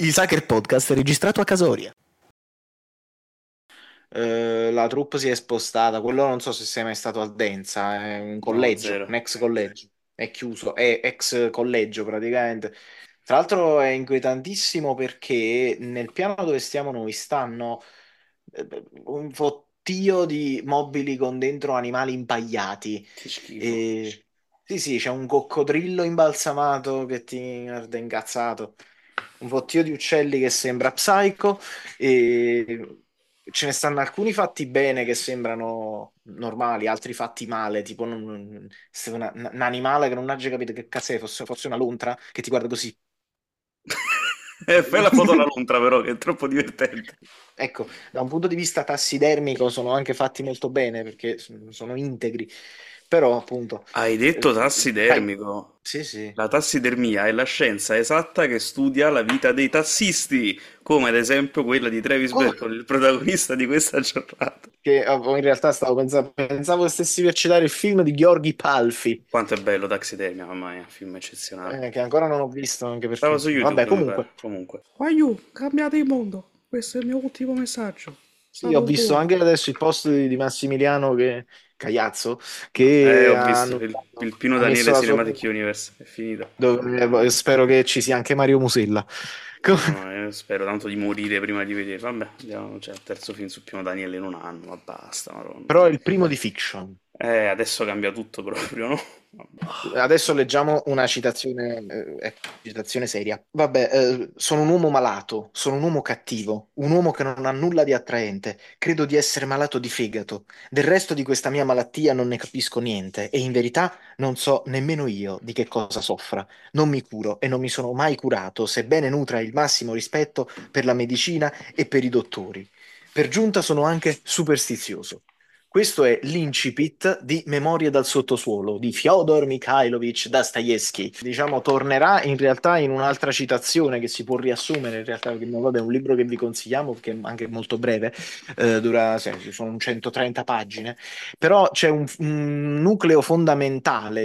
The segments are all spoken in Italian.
Il Sacher Podcast è registrato a Casoria. La troupe si è spostata, quello non so se sei mai stato al Denza, è un No, collegio, zero. un ex collegio, è chiuso, è ex collegio praticamente. Tra l'altro è inquietantissimo perché nel piano dove stiamo noi stanno un fottio di mobili con dentro animali impagliati. Che schifo. E... Sì, sì, c'è un coccodrillo imbalsamato che ti guarda incazzato, un fottio di uccelli che sembra Psycho e ce ne stanno alcuni fatti bene che sembrano normali, altri fatti male, tipo un animale che non ha già capito che cazzo è, fosse una lontra che ti guarda così. Fai la foto alla lontra però, che è troppo divertente. Ecco, da un punto di vista tassidermico sono anche fatti molto bene perché sono integri, però appunto, Hai detto sai, tassidermico. sì, sì. La tassidermia è la scienza esatta che studia la vita dei tassisti, come ad esempio quella di Travis Come? Bickle, il protagonista di questa giornata. Che in realtà pensavo stessi per citare il film di Gheorghi Palfi, Quanto è bello Taxidermia, mamma mia, film eccezionale. che ancora non ho visto anche Stava perché, su vabbè, YouTube, mi comunque. pare. Comunque. Wagyu, cambiate il mondo. Questo è il mio ultimo messaggio. Sì, ho Stato visto buono. anche adesso il post di Massimiliano Cagliazzo che Ho visto il Pino ha messo Daniele la sua Cinematic Universe, è finita. spero che ci sia anche Mario Musella. Co- No, no, io spero tanto di morire prima di vedere. Vabbè, andiamo, cioè, il terzo film su Pino Daniele in un anno, ma basta, madonna. Però è il primo di fiction. Adesso cambia tutto proprio, no? Vabbè. Adesso leggiamo una citazione, citazione seria. Vabbè, sono un uomo malato, sono un uomo cattivo, un uomo che non ha nulla di attraente. Credo di essere malato di fegato. Del resto di questa mia malattia non ne capisco niente e in verità non so nemmeno io di che cosa soffra. Non mi curo e non mi sono mai curato, sebbene nutra il massimo rispetto per la medicina e per i dottori. Per giunta sono anche superstizioso. Questo è l'incipit di Memorie dal sottosuolo di Fyodor Mikhailovich Dostoevsky. Diciamo, tornerà in realtà in un'altra citazione che si può riassumere in realtà, perché vabbè, è un libro che vi consigliamo perché è anche molto breve, ci sono 130 pagine, però c'è un nucleo fondamentale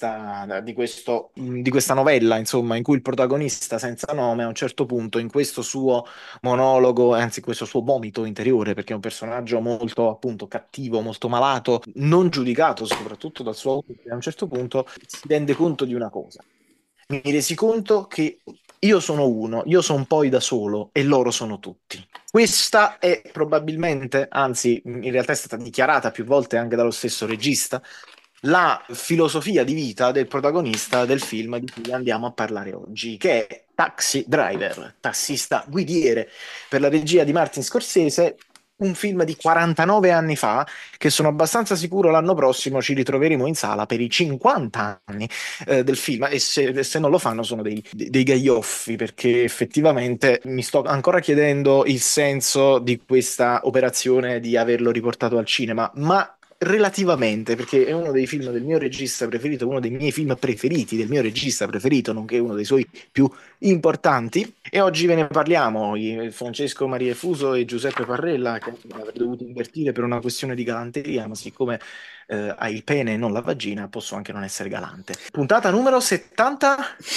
di questa novella, insomma, in cui il protagonista senza nome a un certo punto in questo suo monologo, anzi questo suo vomito interiore, perché è un personaggio molto appunto cattivo, molto malato, non giudicato soprattutto dal suo autore, a un certo punto si rende conto di una cosa. Mi resi conto che io sono uno, io sono poi da solo e loro sono tutti. Questa è probabilmente, anzi, in realtà è stata dichiarata più volte anche dallo stesso regista, la filosofia di vita del protagonista del film di cui andiamo a parlare oggi, che è Taxi Driver, tassista guidiere, per la regia di Martin Scorsese, un film di 49 anni fa, che sono abbastanza sicuro l'anno prossimo ci ritroveremo in sala per i 50 anni del film, e se non lo fanno sono dei gaioffi, perché effettivamente mi sto ancora chiedendo il senso di questa operazione di averlo riportato al cinema, ma relativamente, perché è uno dei film del mio regista preferito, uno dei miei film preferiti del mio regista preferito, nonché uno dei suoi più importanti. E oggi ve ne parliamo, Francesco Maria Fuso e Giuseppe Parrella, che avrei dovuto invertire per una questione di galanteria, ma siccome hai il pene e non la vagina, posso anche non essere galante. Puntata numero 70.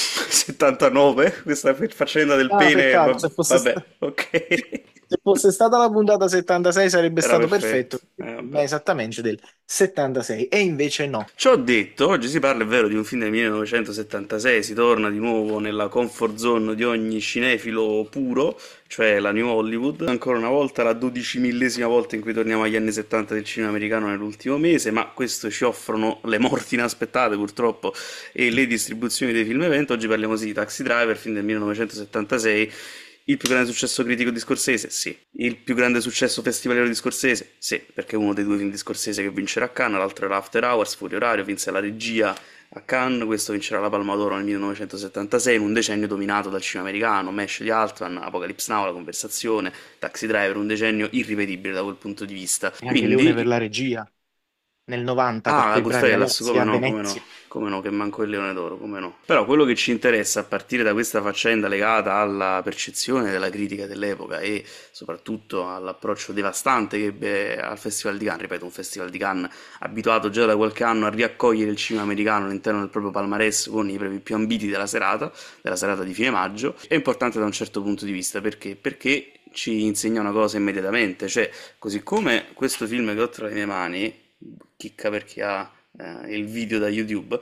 79? Questa faccenda del Ah, pene, peccato, vabbè, ok. se fosse stata la puntata 76 sarebbe Era stato perfetto. perfetto, ma Vabbè. esattamente del 76, e invece no. Ciò detto, oggi si parla, è vero, di un film del 1976, si torna di nuovo nella comfort zone di ogni cinefilo puro, cioè la New Hollywood. Ancora una volta la 12.000esima volta in cui torniamo agli anni 70 del cinema americano nell'ultimo mese, ma questo ci offrono le morti inaspettate purtroppo e le distribuzioni dei film evento. Oggi parliamo sì di Taxi Driver, film del 1976. Il più grande successo critico di Scorsese? Sì. Il più grande successo festivaliero di Scorsese? Sì, perché è uno dei due film di Scorsese che vincerà a Cannes, l'altro era After Hours, Furio Orario, vinse la regia a Cannes, questo vincerà la Palma d'Oro nel 1976, in un decennio dominato dal cinema americano, Mesh di Altman, Apocalypse Now, La Conversazione, Taxi Driver, un decennio irripetibile da quel punto di vista. E anche Leone per Quindi la regia. nel 90 per Ah, la quei bravi Goodfellas, ragazzi a come Venezia. no, che manco il Leone d'Oro, come no. Però quello che ci interessa a partire da questa faccenda legata alla percezione della critica dell'epoca e soprattutto all'approccio devastante che ebbe al Festival di Cannes, ripeto, un Festival di Cannes abituato già da qualche anno a riaccogliere il cinema americano all'interno del proprio palmarès con i premi più ambiti della serata di fine maggio, è importante da un certo punto di vista, perché? Perché ci insegna una cosa immediatamente, cioè, così come questo film che ho tra le mie mani, chicca per chi ha il video da YouTube,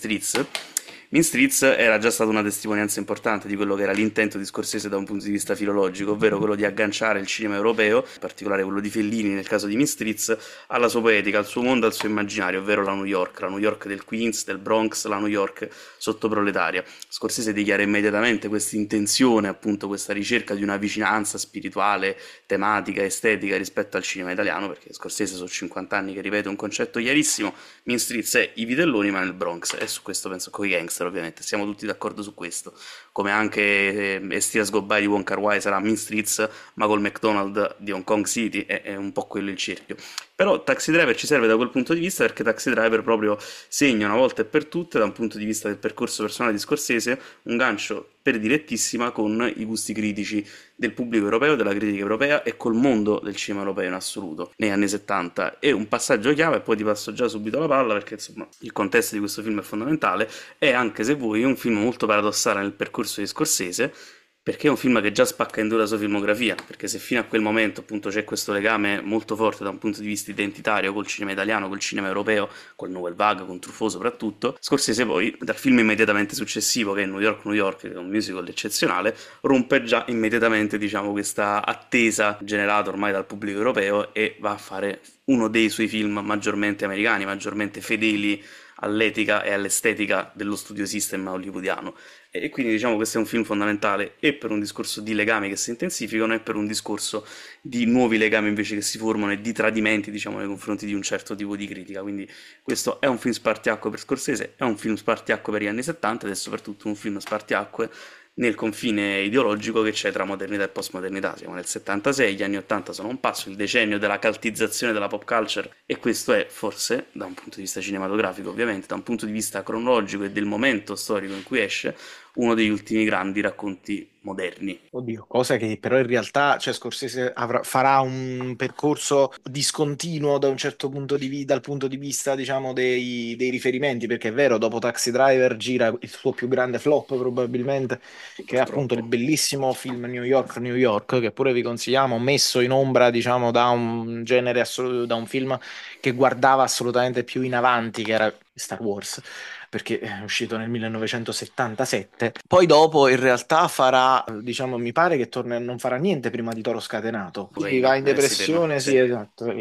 Mean Streets era già stata una testimonianza importante di quello che era l'intento di Scorsese da un punto di vista filologico, ovvero quello di agganciare il cinema europeo, in particolare quello di Fellini nel caso di Mean Streets, alla sua poetica, al suo mondo, al suo immaginario, ovvero la New York del Queens, del Bronx, la New York sottoproletaria. Scorsese dichiara immediatamente questa intenzione, appunto questa ricerca di una vicinanza spirituale, tematica, estetica rispetto al cinema italiano, perché Scorsese sono 50 anni che ripete un concetto chiarissimo: Mean Streets è i vitelloni ma nel Bronx, e su questo penso coi gangster ovviamente, siamo tutti d'accordo su questo, come anche Estiras Goodbye di Wong Kar-wai sarà Mean Streets ma col McDonald's di Hong Kong City, è un po' quello il cerchio. Però Taxi Driver ci serve da quel punto di vista perché Taxi Driver proprio segna una volta e per tutte, da un punto di vista del percorso personale di Scorsese, un gancio per direttissima con i gusti critici del pubblico europeo, della critica europea e col mondo del cinema europeo in assoluto negli anni 70. È un passaggio chiave, e poi ti passo già subito la palla perché insomma il contesto di questo film è fondamentale. È, anche se vuoi, un film molto paradossale nel percorso di Scorsese, perché è un film che già spacca in due la sua filmografia, perché se fino a quel momento appunto c'è questo legame molto forte da un punto di vista identitario col cinema italiano, col cinema europeo, col Nouvelle Vague, con Truffaut soprattutto, Scorsese poi dal film immediatamente successivo, che è New York New York, che è un musical eccezionale, rompe già immediatamente, diciamo, questa attesa generata ormai dal pubblico europeo e va a fare uno dei suoi film maggiormente americani, maggiormente fedeli all'etica e all'estetica dello studio system hollywoodiano. E quindi diciamo questo è un film fondamentale e per un discorso di legami che si intensificano e per un discorso di nuovi legami invece che si formano e di tradimenti, diciamo, nei confronti di un certo tipo di critica. Quindi questo è un film spartiacque per Scorsese, è un film spartiacque per gli anni 70 ed è soprattutto un film spartiacque nel confine ideologico che c'è tra modernità e postmodernità. Siamo nel 76, gli anni 80 sono un passo, il decennio della caltizzazione della pop culture, e questo è forse, da un punto di vista cinematografico ovviamente, da un punto di vista cronologico e del momento storico in cui esce, uno degli ultimi grandi racconti moderni. Oddio, cosa che però in realtà, cioè Scorsese farà un percorso discontinuo da un certo punto dal punto di vista, diciamo, dei riferimenti, perché è vero, dopo Taxi Driver gira il suo più grande flop probabilmente, che è appunto il Purtroppo. bellissimo film New York, New York, che pure vi consigliamo, messo in ombra, diciamo, da un genere assoluto, da un film che guardava assolutamente più in avanti, che era Star Wars, perché è uscito nel 1977. Poi dopo in realtà farà, diciamo, mi pare che non farà niente prima di Toro Scatenato. Quindi Cocaina, va in si ferma, depressione, sì. sì, esatto,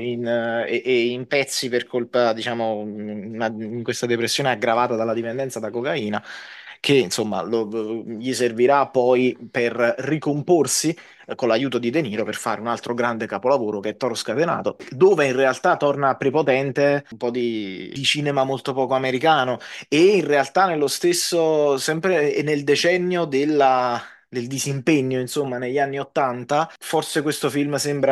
e in pezzi per colpa, diciamo, in questa depressione aggravata dalla dipendenza da cocaina, che insomma gli servirà poi per ricomporsi con l'aiuto di De Niro per fare un altro grande capolavoro che è Toro Scatenato, dove in realtà torna prepotente un po' di cinema molto poco americano e in realtà nello stesso, sempre nel decennio del disimpegno, insomma, negli anni Ottanta, forse questo film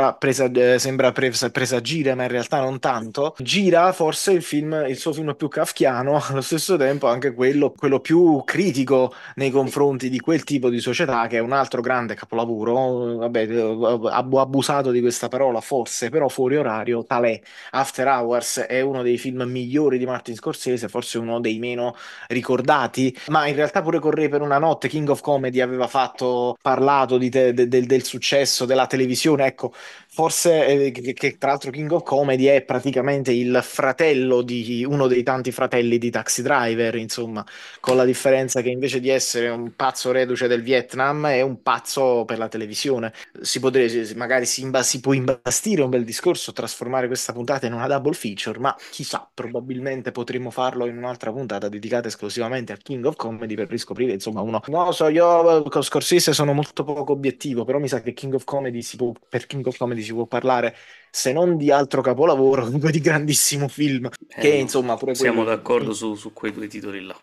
sembra presagire, ma in realtà non tanto. Gira forse il suo film più kafkiano, allo stesso tempo anche quello più critico nei confronti di quel tipo di società, che è un altro grande capolavoro. Vabbè, ho abusato di questa parola, forse, però fuori orario, tal è. After Hours è uno dei film migliori di Martin Scorsese, forse uno dei meno ricordati, ma in realtà pure Correi per una notte, King of Comedy aveva parlato del successo della televisione, ecco, forse che tra l'altro King of Comedy è praticamente il fratello di uno dei tanti fratelli di Taxi Driver, insomma, con la differenza che invece di essere un pazzo reduce del Vietnam è un pazzo per la televisione. Magari si può imbastire un bel discorso, trasformare questa puntata in una double feature, ma chissà, probabilmente potremmo farlo in un'altra puntata dedicata esclusivamente al King of Comedy per riscoprire, insomma, uno. Non lo so, io con Scorsese sono molto poco obiettivo, però mi sa che per King of Comedy si può parlare, se non di altro capolavoro, comunque di grandissimo film, che No, insomma pure siamo quello. d'accordo su quei due titoli là.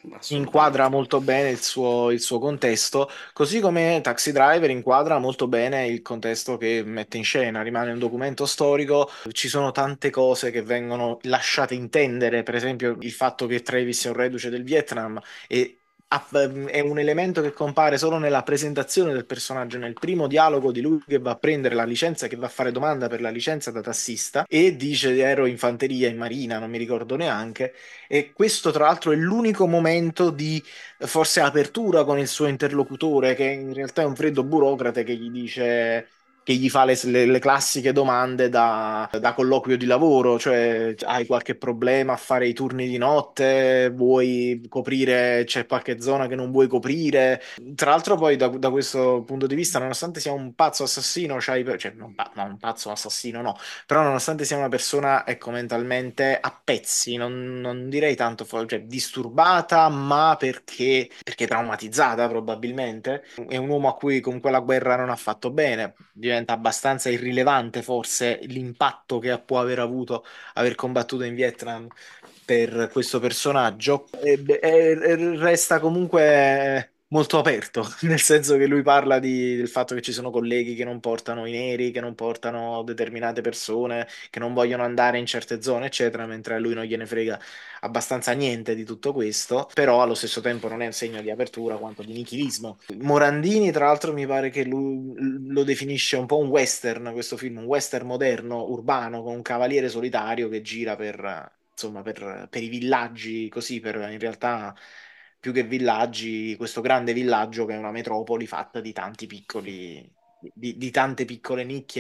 inquadra assolutamente. molto bene il suo contesto, così come Taxi Driver inquadra molto bene il contesto che mette in scena, rimane un documento storico, ci sono tante cose che vengono lasciate intendere, per esempio il fatto che Travis è un reduce del Vietnam e è un elemento che compare solo nella presentazione del personaggio, nel primo dialogo di lui che va a prendere la licenza, che va a fare domanda per la licenza da tassista e dice ero in fanteria in marina, non mi ricordo neanche. E questo, tra l'altro, è l'unico momento di forse apertura con il suo interlocutore, che in realtà è un freddo burocrate che gli dice. Che gli fa le classiche domande da colloquio di lavoro, cioè hai qualche problema a fare i turni di notte, vuoi coprire, c'è qualche zona che non vuoi coprire. Tra l'altro, poi da questo punto di vista, nonostante sia un pazzo assassino, cioè non, no, un pazzo assassino, no, però nonostante sia una persona, ecco, mentalmente a pezzi, non direi tanto, cioè, disturbata, ma perché traumatizzata probabilmente. È un uomo a cui con quella guerra non ha fatto bene, diventa abbastanza irrilevante forse l'impatto che può aver avuto aver combattuto in Vietnam per questo personaggio e resta comunque molto aperto, nel senso che lui parla del fatto che ci sono colleghi che non portano i neri, che non portano determinate persone, che non vogliono andare in certe zone, eccetera, mentre a lui non gliene frega abbastanza niente di tutto questo, però allo stesso tempo non è un segno di apertura quanto di nichilismo. Morandini, tra l'altro, mi pare che lui lo definisce un po' un western, questo film, un western moderno, urbano, con un cavaliere solitario che gira insomma, per i villaggi, così, per in realtà più che villaggi, questo grande villaggio che è una metropoli fatta di tanti piccoli, di tante piccole nicchie,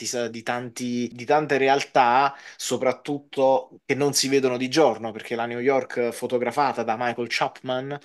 di tante realtà, soprattutto che non si vedono di giorno, perché la New York fotografata da Michael Chapman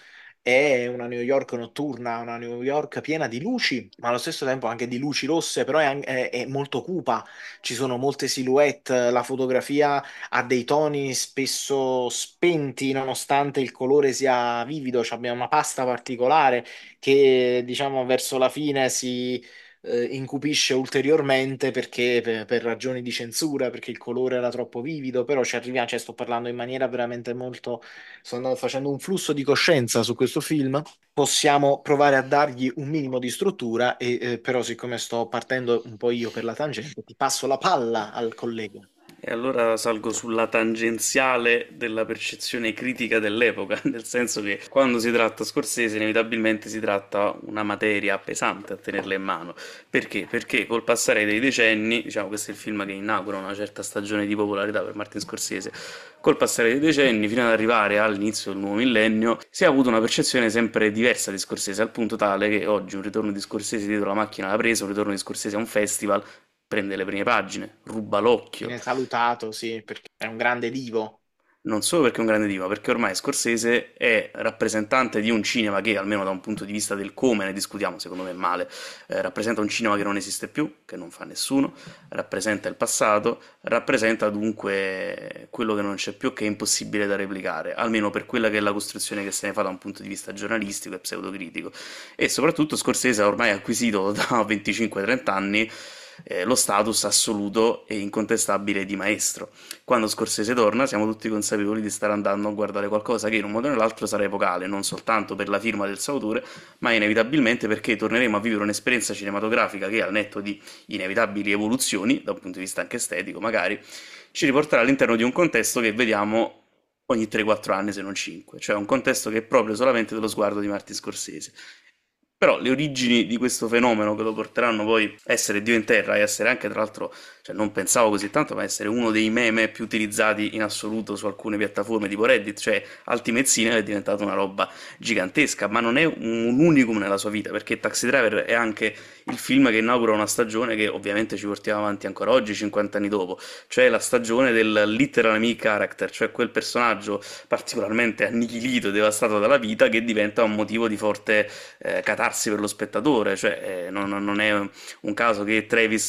è una New York notturna, una New York piena di luci, ma allo stesso tempo anche di luci rosse, però è molto cupa, ci sono molte silhouette, la fotografia ha dei toni spesso spenti, nonostante il colore sia vivido, cioè abbiamo una pasta particolare che diciamo verso la fine si incupisce ulteriormente perché per ragioni di censura, perché il colore era troppo vivido, però ci arriviamo, cioè sto parlando in maniera veramente molto, sto andando facendo un flusso di coscienza su questo film, possiamo provare a dargli un minimo di struttura e però siccome sto partendo un po' io per la tangente, ti passo la palla al collega. E allora salgo sulla tangenziale della percezione critica dell'epoca, nel senso che quando si tratta Scorsese inevitabilmente si tratta una materia pesante a tenerla in mano. Perché? Perché col passare dei decenni, diciamo questo è il film che inaugura una certa stagione di popolarità per Martin Scorsese, col passare dei decenni fino ad arrivare all'inizio del nuovo millennio si è avuto una percezione sempre diversa di Scorsese, al punto tale che oggi un ritorno di Scorsese dietro la macchina alla presa, un ritorno di Scorsese a un festival, prende le prime pagine, ruba l'occhio. Viene salutato, sì, perché è un grande divo. Non solo perché è un grande diva, perché ormai Scorsese è rappresentante di un cinema che, almeno da un punto di vista del come ne discutiamo, secondo me è male, rappresenta un cinema che non esiste più, che non fa nessuno, rappresenta il passato, rappresenta dunque quello che non c'è più, che è impossibile da replicare, almeno per quella che è la costruzione che se ne fa da un punto di vista giornalistico e pseudocritico. E soprattutto Scorsese ha ormai acquisito da 25-30 anni lo status assoluto e incontestabile di maestro. Quando Scorsese torna, siamo tutti consapevoli di stare andando a guardare qualcosa che in un modo o nell'altro sarà epocale, non soltanto per la firma del suo autore, ma inevitabilmente perché torneremo a vivere un'esperienza cinematografica che, al netto di inevitabili evoluzioni, da un punto di vista anche estetico magari, ci riporterà all'interno di un contesto che vediamo ogni 3-4 anni se non 5, cioè un contesto che è proprio solamente dello sguardo di Martin Scorsese. Però le origini di questo fenomeno che lo porteranno poi a essere Dio in terra e essere anche, tra l'altro, cioè non pensavo così tanto, ma essere uno dei meme più utilizzati in assoluto su alcune piattaforme tipo Reddit, cioè Ultimate Cinema è diventata una roba gigantesca, ma non è un unicum nella sua vita, perché Taxi Driver è anche il film che inaugura una stagione che ovviamente ci portiamo avanti ancora oggi, 50 anni dopo, cioè la stagione del literal me character, cioè quel personaggio particolarmente annichilito e devastato dalla vita che diventa un motivo di forte catarsi per lo spettatore, cioè non è un caso che Travis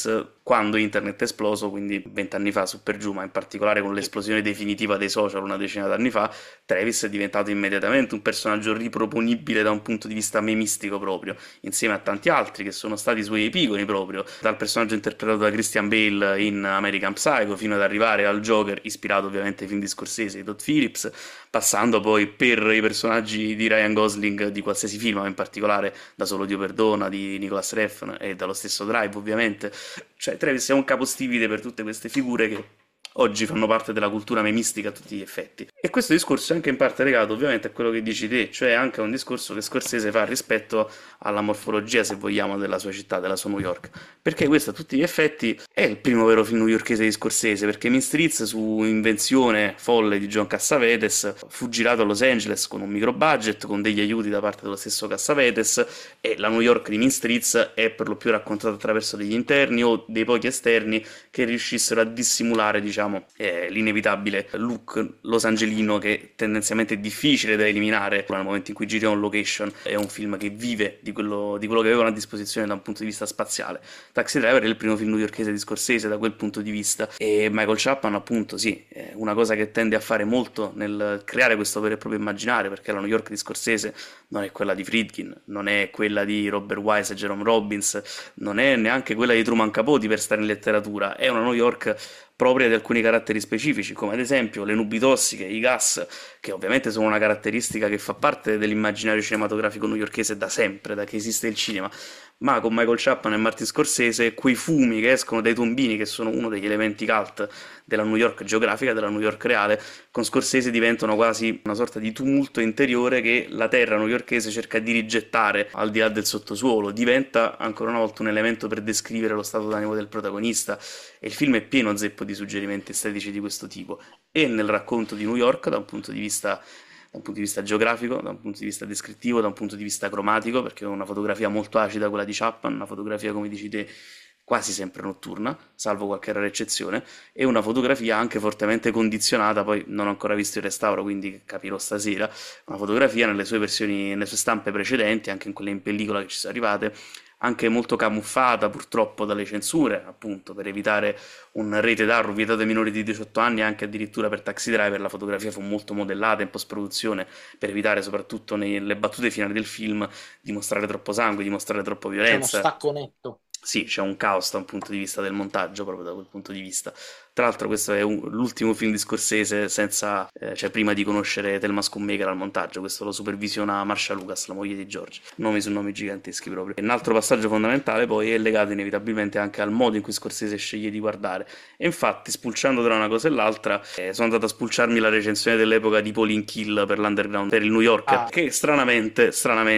quando internet è esploso, quindi 20 anni fa su per giù, ma in particolare con l'esplosione definitiva dei social una decina d'anni fa, Travis è diventato immediatamente un personaggio riproponibile da un punto di vista memistico proprio, insieme a tanti altri che sono stati suoi epigoni proprio, dal personaggio interpretato da Christian Bale in American Psycho fino ad arrivare al Joker, ispirato ovviamente ai film di Scorsese di Todd Phillips, passando poi per i personaggi di Ryan Gosling di qualsiasi film, ma in particolare da Solo Dio Perdona di Nicolas Refn e dallo stesso Drive ovviamente. Cioè Travis è un capostipite per tutte queste figure che oggi fanno parte della cultura memistica a tutti gli effetti. E questo discorso è anche in parte legato ovviamente a quello che dici te, cioè anche a un discorso che Scorsese fa rispetto alla morfologia, se vogliamo, della sua città, della sua New York. Perché questo a tutti gli effetti è il primo vero film newyorkese di Scorsese, perché Mean Streets, su invenzione folle di John Cassavetes, fu girato a Los Angeles con un micro budget, con degli aiuti da parte dello stesso Cassavetes, e la New York di Mean Streets è per lo più raccontata attraverso degli interni o dei pochi esterni che riuscissero a dissimulare, diciamo, l'inevitabile look losangelino che tendenzialmente è difficile da eliminare nel momento in cui giri on location. È un film che vive di quello che avevano a disposizione da un punto di vista spaziale. Taxi Driver è il primo film newyorkese di Scorsese da quel punto di vista, e Michael Chapman appunto sì, è una cosa che tende a fare molto nel creare questo vero e proprio immaginario, perché la New York di Scorsese non è quella di Friedkin, non è quella di Robert Wise e Jerome Robbins, non è neanche quella di Truman Capote per stare in letteratura, è una New York propria di alcuni caratteri specifici, come ad esempio le nubi tossiche, i gas, che ovviamente sono una caratteristica che fa parte dell'immaginario cinematografico newyorkese da sempre, da che esiste il cinema, ma con Michael Chapman e Martin Scorsese quei fumi che escono dai tombini, che sono uno degli elementi cult della New York geografica, della New York reale, con Scorsese diventano quasi una sorta di tumulto interiore che la terra newyorkese cerca di rigettare al di là del sottosuolo, diventa ancora una volta un elemento per descrivere lo stato d'animo del protagonista, e il film è pieno zeppo di suggerimenti estetici di questo tipo, e nel racconto di New York da un punto di vista geografico, da un punto di vista descrittivo, da un punto di vista cromatico, perché è una fotografia molto acida quella di Chapman, una fotografia, come dici te, quasi sempre notturna, salvo qualche rara eccezione, e una fotografia anche fortemente condizionata, poi non ho ancora visto il restauro, quindi capirò stasera, una fotografia nelle sue versioni, nelle sue stampe precedenti, anche in quelle in pellicola che ci sono arrivate, anche molto camuffata purtroppo dalle censure, appunto, per evitare un rete d'arro vietato ai minori di 18 anni, anche addirittura per Taxi Driver la fotografia fu molto modellata in post-produzione per evitare, soprattutto nelle battute finali del film, di mostrare troppo sangue, di mostrare troppa C'è uno violenza. stacco netto. Sì, c'è un caos da un punto di vista del montaggio, proprio da quel punto di vista. Tra l'altro questo è l'ultimo film di Scorsese senza, cioè prima di conoscere Thelma Schoonmaker al montaggio, questo lo supervisiona Marsha Lucas, la moglie di George, nomi su nomi giganteschi proprio. E un altro passaggio fondamentale poi è legato inevitabilmente anche al modo in cui Scorsese sceglie di guardare, e infatti spulciando tra una cosa e l'altra sono andato a spulciarmi la recensione dell'epoca di Pauline Kiel per l'Underground, per il New Yorker, Ah, che stranamente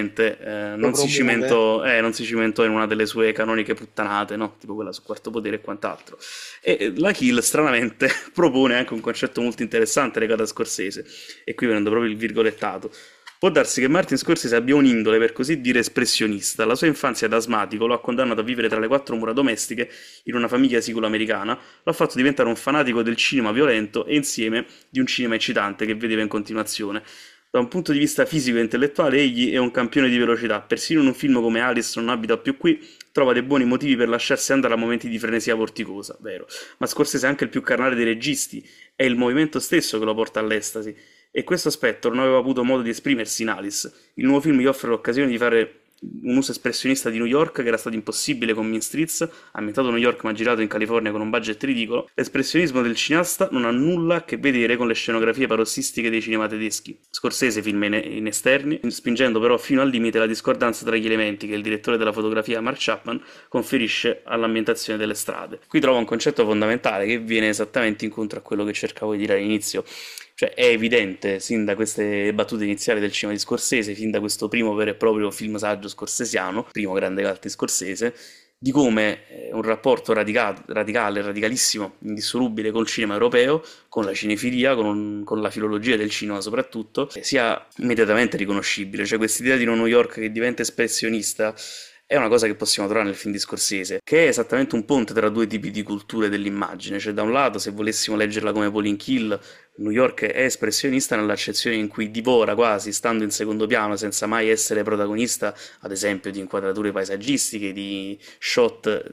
lo promuove. non si cimentò in una delle sue canoniche puttanate, no? Tipo quella su Quarto Potere e quant'altro. E la Kill stranamente propone anche un concetto molto interessante legato a Scorsese, e qui prendo proprio il virgolettato. Può darsi che Martin Scorsese abbia un'indole, per così dire, espressionista. La sua infanzia da asmatico lo ha condannato a vivere tra le quattro mura domestiche in una famiglia siculo-americana, lo ha fatto diventare un fanatico del cinema violento e insieme di un cinema eccitante che vedeva in continuazione. Da un punto di vista fisico e intellettuale egli è un campione di velocità, persino in un film come Alice non abita più qui trova dei buoni motivi per lasciarsi andare a momenti di frenesia vorticosa, vero, ma Scorsese è anche il più carnale dei registi, è il movimento stesso che lo porta all'estasi, e questo aspetto non aveva avuto modo di esprimersi in Alice. Il nuovo film gli offre l'occasione di fare un uso espressionista di New York che era stato impossibile con Mean Streets, ambientato a New York ma girato in California con un budget ridicolo. L'espressionismo del cineasta non ha nulla a che vedere con le scenografie parossistiche dei cinema tedeschi. Scorsese filma in esterni, spingendo però fino al limite la discordanza tra gli elementi che il direttore della fotografia Mark Chapman conferisce all'ambientazione delle strade. Qui trovo un concetto fondamentale che viene esattamente incontro a quello che cercavo di dire all'inizio. Cioè è evidente, sin da queste battute iniziali del cinema di Scorsese, fin da questo primo vero e proprio film saggio scorsesiano, primo grande cult di Scorsese, di come un rapporto radicale, radicalissimo, indissolubile col cinema europeo, con la cinefilia, con la filologia del cinema soprattutto, sia immediatamente riconoscibile. Cioè quest'idea di una New York che diventa espressionista è una cosa che possiamo trovare nel film di Scorsese, che è esattamente un ponte tra due tipi di culture dell'immagine. Cioè da un lato, se volessimo leggerla come Pauline Kiel, New York è espressionista nell'accezione in cui divora quasi, stando in secondo piano, senza mai essere protagonista, ad esempio, di inquadrature paesaggistiche, di shot,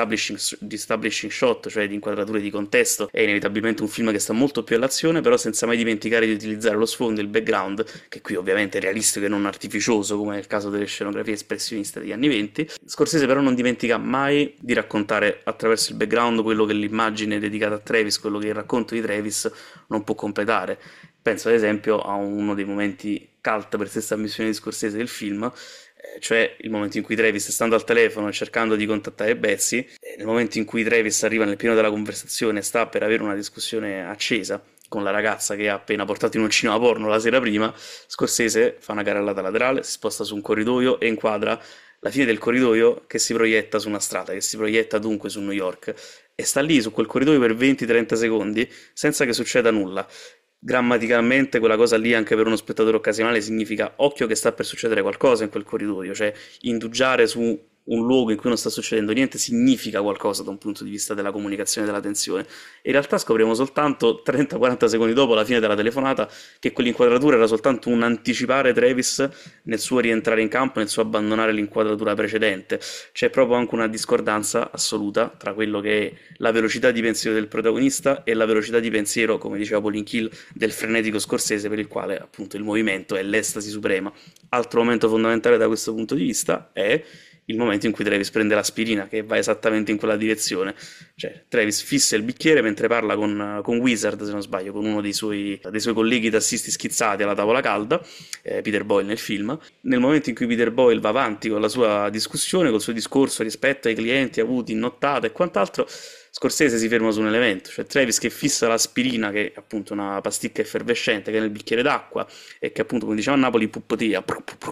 di establishing shot, cioè di inquadrature di contesto. È inevitabilmente un film che sta molto più all'azione, però senza mai dimenticare di utilizzare lo sfondo, il background, che qui ovviamente è realistico e non artificioso, come nel caso delle scenografie espressioniste degli anni '20. Scorsese però non dimentica mai di raccontare attraverso il background quello che l'immagine dedicata a Travis, quello che il racconto di Travis non può completare. Penso ad esempio a uno dei momenti cult per stessa ammissione di Scorsese del film, cioè il momento in cui Travis, stando al telefono cercando di contattare Betsy, nel momento in cui Travis arriva nel pieno della conversazione, sta per avere una discussione accesa con la ragazza che ha appena portato in un cinema porno la sera prima, Scorsese fa una carrellata laterale, si sposta su un corridoio e inquadra la fine del corridoio che si proietta su una strada, che si proietta dunque su New York, e sta lì su quel corridoio per 20-30 secondi senza che succeda nulla. Grammaticalmente quella cosa lì anche per uno spettatore occasionale significa occhio che sta per succedere qualcosa in quel corridoio, cioè indugiare su un luogo in cui non sta succedendo niente significa qualcosa da un punto di vista della comunicazione e della tensione. In realtà scopriamo soltanto 30-40 secondi dopo la fine della telefonata che quell'inquadratura era soltanto un anticipare Travis nel suo rientrare in campo, nel suo abbandonare l'inquadratura precedente. C'è proprio anche una discordanza assoluta tra quello che è la velocità di pensiero del protagonista e la velocità di pensiero, come diceva Pauline Kiel, del frenetico Scorsese, per il quale appunto il movimento è l'estasi suprema. Altro momento fondamentale da questo punto di vista è il momento in cui Travis prende l'aspirina, che va esattamente in quella direzione. Cioè, Travis fissa il bicchiere mentre parla con Wizard, se non sbaglio, con uno dei suoi colleghi tassisti schizzati alla tavola calda, Peter Boyle nel film. Nel momento in cui Peter Boyle va avanti con la sua discussione, col suo discorso rispetto ai clienti avuti in nottata e quant'altro, Scorsese si ferma su un elemento, cioè Travis che fissa l'aspirina, che è appunto una pasticca effervescente che è nel bicchiere d'acqua e che appunto, come diciamo a Napoli, puppotea,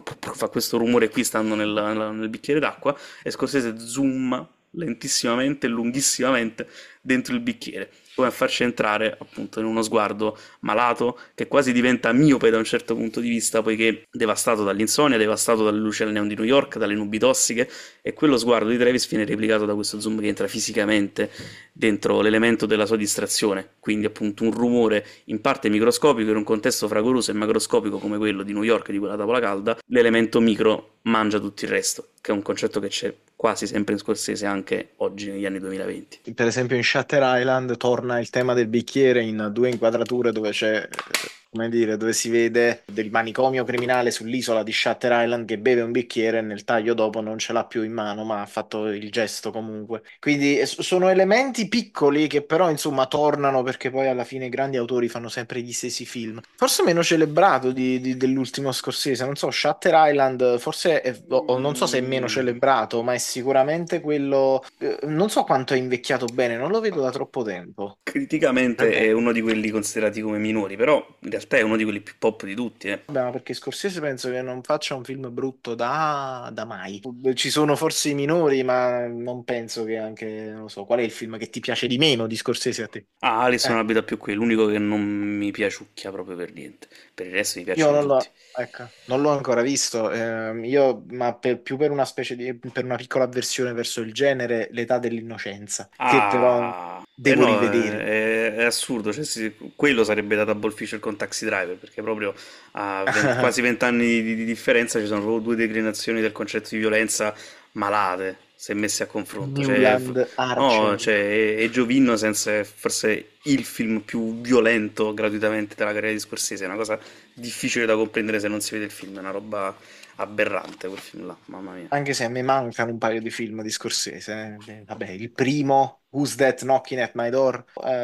fa questo rumore qui stando nel bicchiere d'acqua, e Scorsese zoom lentissimamente e lunghissimamente dentro il bicchiere, come a farci entrare appunto in uno sguardo malato che quasi diventa miope da un certo punto di vista, poiché devastato dall'insonnia, devastato dalle luci al neon di New York, dalle nubi tossiche, e quello sguardo di Travis viene replicato da questo zoom che entra fisicamente dentro l'elemento della sua distrazione, quindi appunto un rumore in parte microscopico in un contesto fragoroso e macroscopico come quello di New York, di quella tavola calda, l'elemento micro mangia tutto il resto, che è un concetto che c'è quasi sempre in Scorsese anche oggi negli anni 2020. Per esempio in Shutter Island torna il tema del bicchiere in due inquadrature dove c'è, come dire, dove si vede del manicomio criminale sull'isola di Shutter Island che beve un bicchiere e nel taglio dopo non ce l'ha più in mano, ma ha fatto il gesto comunque. Quindi sono elementi piccoli che però insomma tornano perché poi alla fine i grandi autori fanno sempre gli stessi film. Forse meno celebrato dell'ultimo Scorsese, non so, Shutter Island forse o non so se è meno celebrato, ma è sicuramente quello, non so quanto è invecchiato bene, non lo vedo da troppo tempo. Criticamente è uno di quelli considerati come minori, però in realtà è uno di quelli più pop di tutti, eh. Vabbè, ma perché Scorsese penso che non faccia un film brutto da mai. Ci sono forse i minori, ma non penso che anche, non lo so, qual è il film che ti piace di meno di Scorsese a te? Ah, Alice non Eh, abita più qui, l'unico che non mi piaciucchia proprio per niente. Per il resto mi io piacciono non tutti. l'ho, ecco, non l'ho ancora visto, io, ma più per una specie di, per una piccola avversione verso il genere, L'età dell'innocenza, che però Ah, devo no, rivedere. è assurdo, cioè, quello sarebbe da Double Feature con Taxi Driver, perché proprio a quasi 20 anni di differenza ci sono proprio due declinazioni del concetto di violenza malate, se messe a confronto. Cioè, Newland no, Archer. cioè, è Giovin senza forse il film più violento gratuitamente della carriera di Scorsese, è una cosa difficile da comprendere se non si vede il film, è una roba aberrante quel film là, mamma mia. Anche se a me mancano un paio di film di Scorsese. Vabbè, il primo, Who's That Knocking at My Door,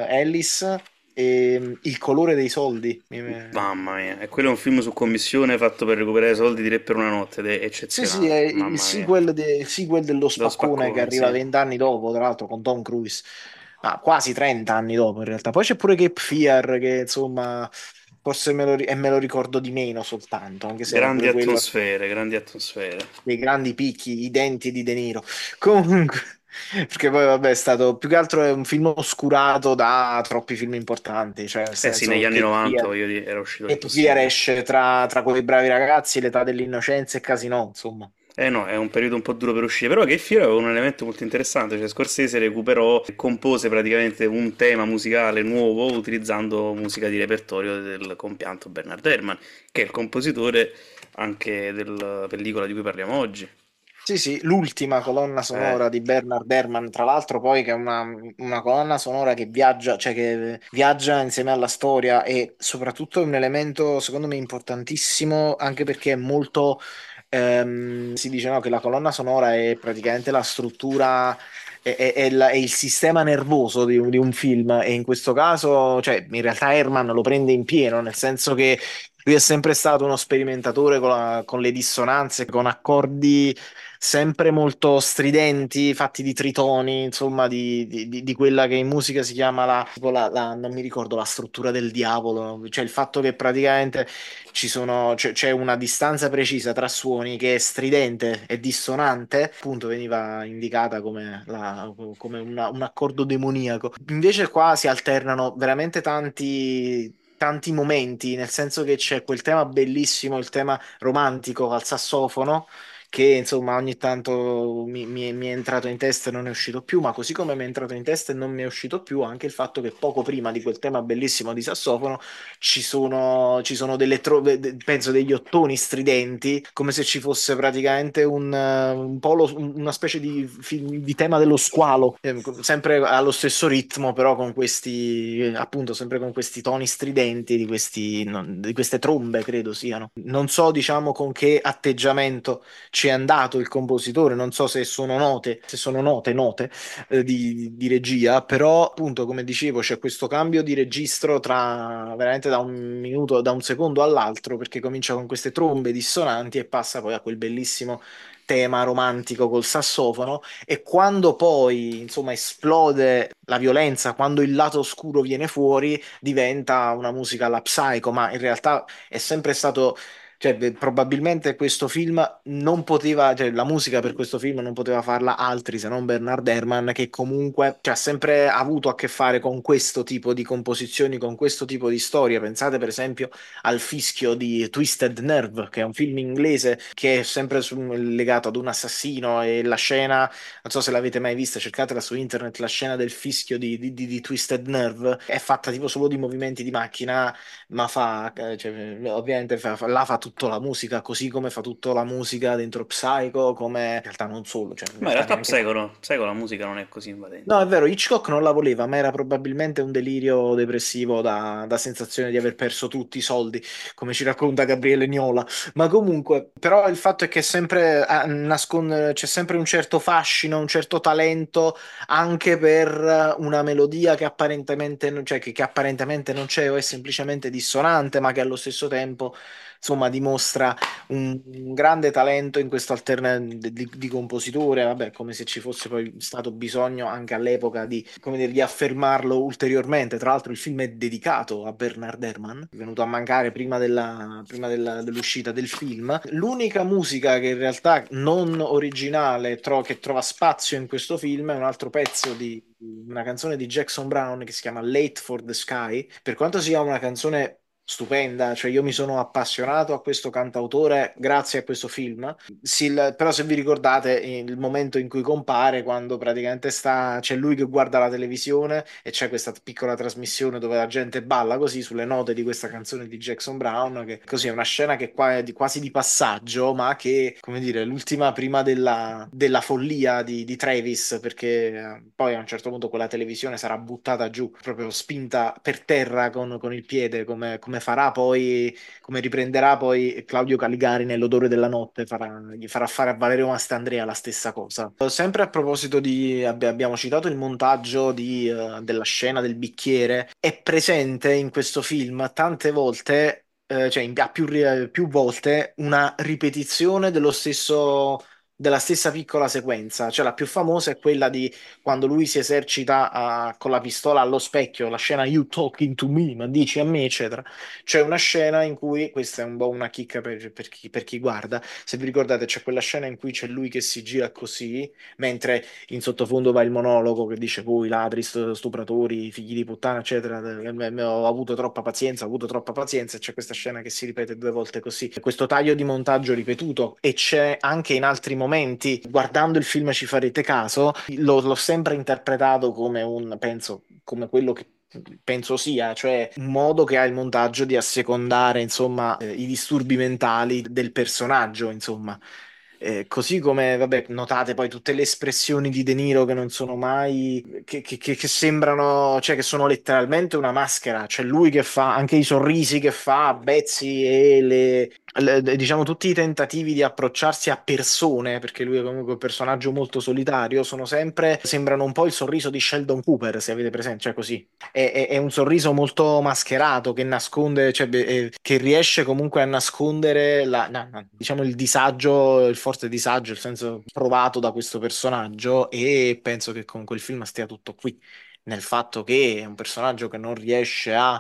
Alice e Il colore dei soldi. Mamma mia, e quello è un film su commissione fatto per recuperare soldi di Re per una notte ed è Sì, sì, è eccezionale, il mamma mia. sequel, il sequel dello Lo spaccone che spaccone, arriva sì. 20 anni dopo, tra l'altro con Tom Cruise. Ah, quasi 30 anni dopo in realtà. Poi c'è pure Cape Fear che insomma forse me lo ricordo di meno soltanto, anche se Grandi pure quello atmosfere, grandi atmosfere. dei grandi picchi, i denti di De Niro. Comunque, perché poi vabbè è stato più che altro è un film oscurato da troppi film importanti, cioè nel Eh sì, negli senso anni 90, voglio dire, era uscito Cape Fear l'impossibile. esce tra quei bravi ragazzi, l'età dell'innocenza e Casino, insomma. Eh no, è un periodo un po' duro per uscire, però che Fiero aveva un elemento molto interessante, cioè Scorsese recuperò e compose praticamente un tema musicale nuovo utilizzando musica di repertorio del compianto Bernard Herrmann, che è il compositore anche della pellicola di cui parliamo oggi. Sì, sì, l'ultima colonna Eh, sonora di Bernard Herrmann, tra l'altro poi che è una colonna sonora che viaggia, cioè che viaggia insieme alla storia e soprattutto è un elemento secondo me importantissimo anche perché è molto, si dice no, che la colonna sonora è praticamente la struttura, è il sistema nervoso di un film e in questo caso, cioè in realtà Herrmann lo prende in pieno, nel senso che lui è sempre stato uno sperimentatore con le dissonanze, con accordi sempre molto stridenti, fatti di tritoni, insomma, di quella che in musica si chiama tipo non mi ricordo la struttura del diavolo, cioè il fatto che praticamente c'è una distanza precisa tra suoni che è stridente e dissonante, appunto veniva indicata come un accordo demoniaco. Invece qua si alternano veramente tanti momenti, nel senso che c'è quel tema bellissimo, il tema romantico al sassofono che insomma ogni tanto mi è entrato in testa e non è uscito più, ma così come mi è entrato in testa e non mi è uscito più anche il fatto che poco prima di quel tema bellissimo di sassofono ci sono penso degli ottoni stridenti, come se ci fosse praticamente un po' una specie di tema dello squalo, sempre allo stesso ritmo, però con questi, appunto, sempre con questi toni stridenti di queste trombe, credo siano. Non so, diciamo, con che atteggiamento ci è andato il compositore, non so se sono note di regia, però appunto come dicevo c'è questo cambio di registro tra veramente da un minuto, da un secondo all'altro, perché comincia con queste trombe dissonanti e passa poi a quel bellissimo tema romantico col sassofono e quando poi insomma esplode la violenza, quando il lato oscuro viene fuori, diventa una musica alla psycho, ma in realtà è sempre stato cioè, probabilmente questo film non poteva, cioè la musica per questo film non poteva farla altri se non Bernard Herrmann, che comunque cioè, ha sempre avuto a che fare con questo tipo di composizioni, con questo tipo di storie. Pensate per esempio al Fischio di Twisted Nerve, che è un film inglese che è sempre legato ad un assassino e la scena, non so se l'avete mai vista, cercatela su internet, la scena del Fischio di Twisted Nerve è fatta tipo solo di movimenti di macchina ma cioè, ovviamente là fa tutto la musica, così come fa tutto la musica dentro Psycho, come in realtà non solo, cioè in ma in realtà realtà neanche fa. Psycho, no, Psycho la musica non è così No, è invadente. vero, Hitchcock non la voleva, ma era probabilmente un delirio depressivo da sensazione di aver perso tutti i soldi, come ci racconta Gabriele Niola. Ma comunque, però il fatto è che c'è sempre un certo fascino, un certo talento anche per una melodia che apparentemente, cioè, che apparentemente non c'è o è semplicemente dissonante, ma che allo stesso tempo, insomma, dimostra un grande talento in questo di compositore, vabbè, come se ci fosse poi stato bisogno anche all'epoca di, come dire, di affermarlo ulteriormente. Tra l'altro il film è dedicato a Bernard Herrmann, è venuto a mancare dell'uscita del film. L'unica musica che in realtà non originale che trova spazio in questo film è un altro pezzo di una canzone di Jackson Brown che si chiama Late for the Sky. Per quanto sia una canzone stupenda, cioè io mi sono appassionato a questo cantautore grazie a questo film. Però se vi ricordate il momento in cui compare, quando praticamente c'è lui che guarda la televisione e c'è questa piccola trasmissione dove la gente balla così sulle note di questa canzone di Jackson Brown, che così è una scena che qua è quasi di passaggio, ma che, come dire, è l'ultima prima della follia di Travis, perché poi a un certo punto quella televisione sarà buttata giù, proprio spinta per terra con il piede, come farà poi come riprenderà poi Claudio Caligari nell'odore della notte, gli farà fare a Valerio Mastandrea la stessa cosa. Sempre a proposito abbiamo citato il montaggio della scena del bicchiere, è presente in questo film tante volte, cioè più volte, una ripetizione dello stesso della stessa piccola sequenza. Cioè, la più famosa è quella di quando lui si esercita con la pistola allo specchio, la scena You talking to me, ma dici a me, eccetera. C'è una scena in cui, questa è un po' una chicca per chi guarda, se vi ricordate, c'è quella scena in cui c'è lui che si gira così, mentre in sottofondo va il monologo che dice voi ladri, stupratori, figli di puttana, eccetera. Ho avuto troppa pazienza, ho avuto troppa pazienza. E c'è questa scena che si ripete due volte così. Questo taglio di montaggio ripetuto, e c'è anche in altri momenti, guardando il film ci farete caso, l'ho sempre interpretato come penso, come quello che penso sia, cioè un modo che ha il montaggio di assecondare, insomma, i disturbi mentali del personaggio, insomma. Così come, vabbè, notate poi tutte le espressioni di De Niro che non sono mai, che sembrano, cioè che sono letteralmente una maschera, cioè lui che fa anche i sorrisi che fa a Betsy e diciamo tutti i tentativi di approcciarsi a persone, perché lui è comunque un personaggio molto solitario, sono sempre, sembrano un po' il sorriso di Sheldon Cooper, se avete presente, cioè così. È un sorriso molto mascherato che nasconde, cioè, che riesce comunque a nascondere diciamo il disagio, il forte disagio, il senso provato da questo personaggio, e penso che comunque il film stia tutto qui. Nel fatto che è un personaggio che non riesce a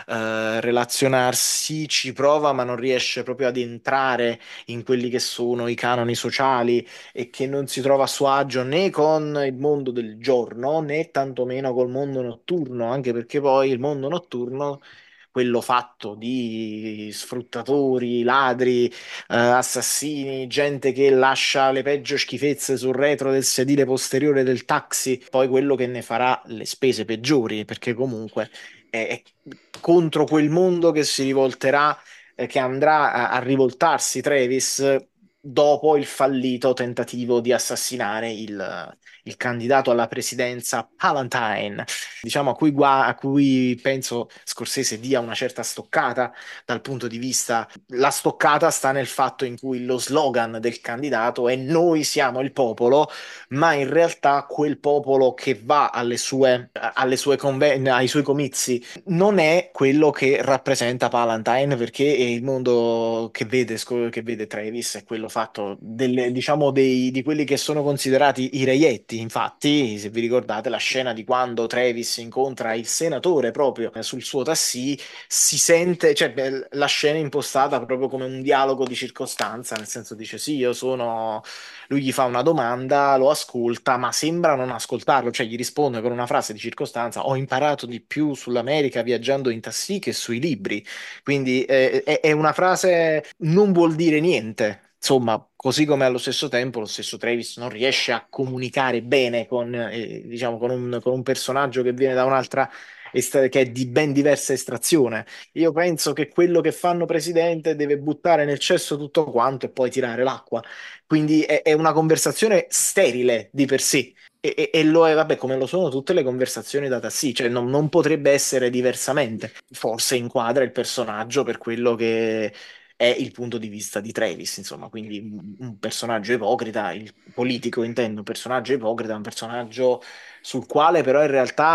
relazionarsi, ci prova, ma non riesce proprio ad entrare in quelli che sono i canoni sociali, e che non si trova a suo agio né con il mondo del giorno né tantomeno col mondo notturno, anche perché poi il mondo notturno, quello fatto di sfruttatori, ladri, assassini, gente che lascia le peggio schifezze sul retro del sedile posteriore del taxi, poi quello che ne farà le spese peggiori, perché comunque è contro quel mondo che si rivolterà, che andrà a rivoltarsi Travis dopo il fallito tentativo di assassinare il candidato alla presidenza Palantine, diciamo a cui penso Scorsese dia una certa stoccata dal punto di vista, la stoccata sta nel fatto in cui lo slogan del candidato è noi siamo il popolo, ma in realtà quel popolo che va ai suoi comizi non è quello che rappresenta Palantine, perché è il mondo che vede Travis è quello fatto diciamo di quelli che sono considerati i reietti. Infatti, se vi ricordate la scena di quando Travis incontra il senatore proprio sul suo taxi, si sente, cioè la scena è impostata proprio come un dialogo di circostanza, nel senso dice sì, io sono lui gli fa una domanda, lo ascolta, ma sembra non ascoltarlo, cioè gli risponde con una frase di circostanza: Ho imparato di più sull'America viaggiando in taxi che sui libri. Quindi è una frase, non vuol dire niente. Insomma, così come allo stesso tempo lo stesso Travis non riesce a comunicare bene diciamo, con un personaggio che viene da un'altra, che è di ben diversa estrazione. Io penso che quello che fanno presidente deve buttare nel cesso tutto quanto e poi tirare l'acqua. Quindi è una conversazione sterile di per sé. E lo è, vabbè, come lo sono tutte le conversazioni da taxi, cioè non potrebbe essere diversamente. Forse inquadra il personaggio per quello che è il punto di vista di Travis, insomma, quindi un personaggio ipocrita, il politico intendo, un personaggio ipocrita, un personaggio sul quale però in realtà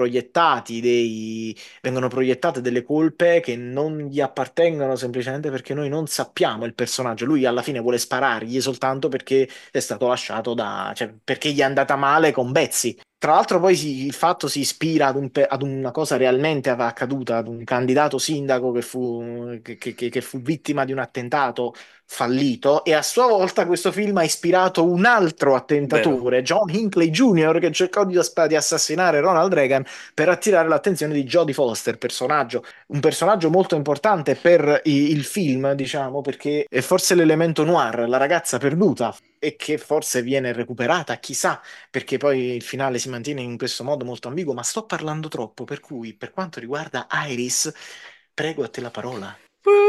vengono proiettate delle colpe che non gli appartengono, semplicemente perché noi non sappiamo il personaggio. Lui alla fine vuole sparargli soltanto perché è stato lasciato cioè, perché gli è andata male con Betsy. Tra l'altro poi il fatto si ispira ad una cosa realmente accaduta, ad un candidato sindaco che fu vittima di un attentato fallito, e a sua volta questo film ha ispirato un altro Vero. attentatore, John Hinckley Jr., che cercò di assassinare Ronald Reagan per attirare l'attenzione di Jodie Foster, un personaggio molto importante per il film, diciamo, perché è forse l'elemento noir, la ragazza perduta, e che forse viene recuperata, chissà, perché poi il finale si mantiene in questo modo molto ambiguo, ma sto parlando troppo, per cui per quanto riguarda Iris, prego a te la parola.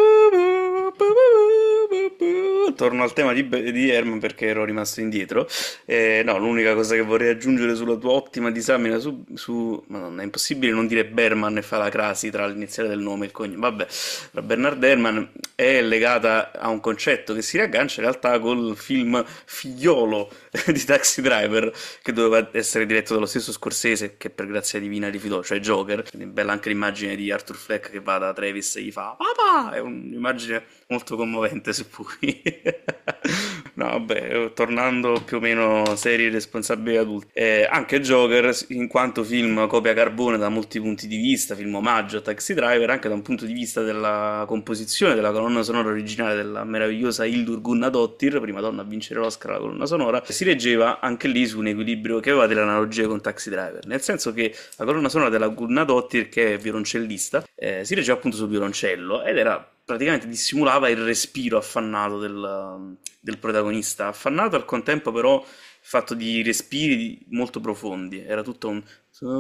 Torno al tema di Herman perché ero rimasto indietro. No, l'unica cosa che vorrei aggiungere sulla tua ottima disamina Madonna, è impossibile non dire Berman e fa la crasi tra l'iniziale del nome e il cognome. Vabbè, la Bernard Herrmann è legata a un concetto che si riaggancia in realtà col film figliolo di Taxi Driver, che doveva essere diretto dallo stesso Scorsese, che per grazia divina rifutò, cioè Joker. Quindi bella anche l'immagine di Arthur Fleck che va da Travis e gli fa papà, è un'immagine molto commovente se puoi. No, vabbè, tornando più o meno serie responsabili adulti. Anche Joker, in quanto film copia carbone da molti punti di vista, film omaggio a Taxi Driver, anche da un punto di vista della composizione della colonna sonora originale della meravigliosa Hildur Gunnadóttir, prima donna a vincere l'Oscar alla colonna sonora, si reggeva anche lì su un equilibrio che aveva delle analogie con Taxi Driver, nel senso che la colonna sonora della Gunnadóttir, che è violoncellista, si reggeva appunto sul violoncello ed era praticamente dissimulava il respiro affannato del protagonista, affannato al contempo però fatto di respiri molto profondi, era tutto un...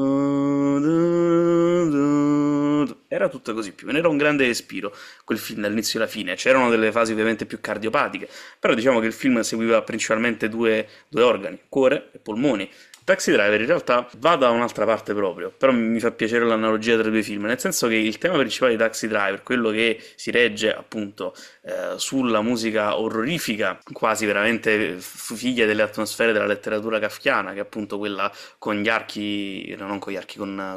Era tutto così, più o meno era un grande respiro, quel film dall'inizio alla fine, c'erano delle fasi ovviamente più cardiopatiche, però diciamo che il film seguiva principalmente due organi, cuore e polmoni. Taxi Driver in realtà va da un'altra parte proprio, però mi fa piacere l'analogia tra i due film, nel senso che il tema principale di Taxi Driver, quello che si regge appunto sulla musica orrorifica, quasi veramente figlia delle atmosfere della letteratura kafkiana, che è appunto quella con gli archi, no, non con gli archi,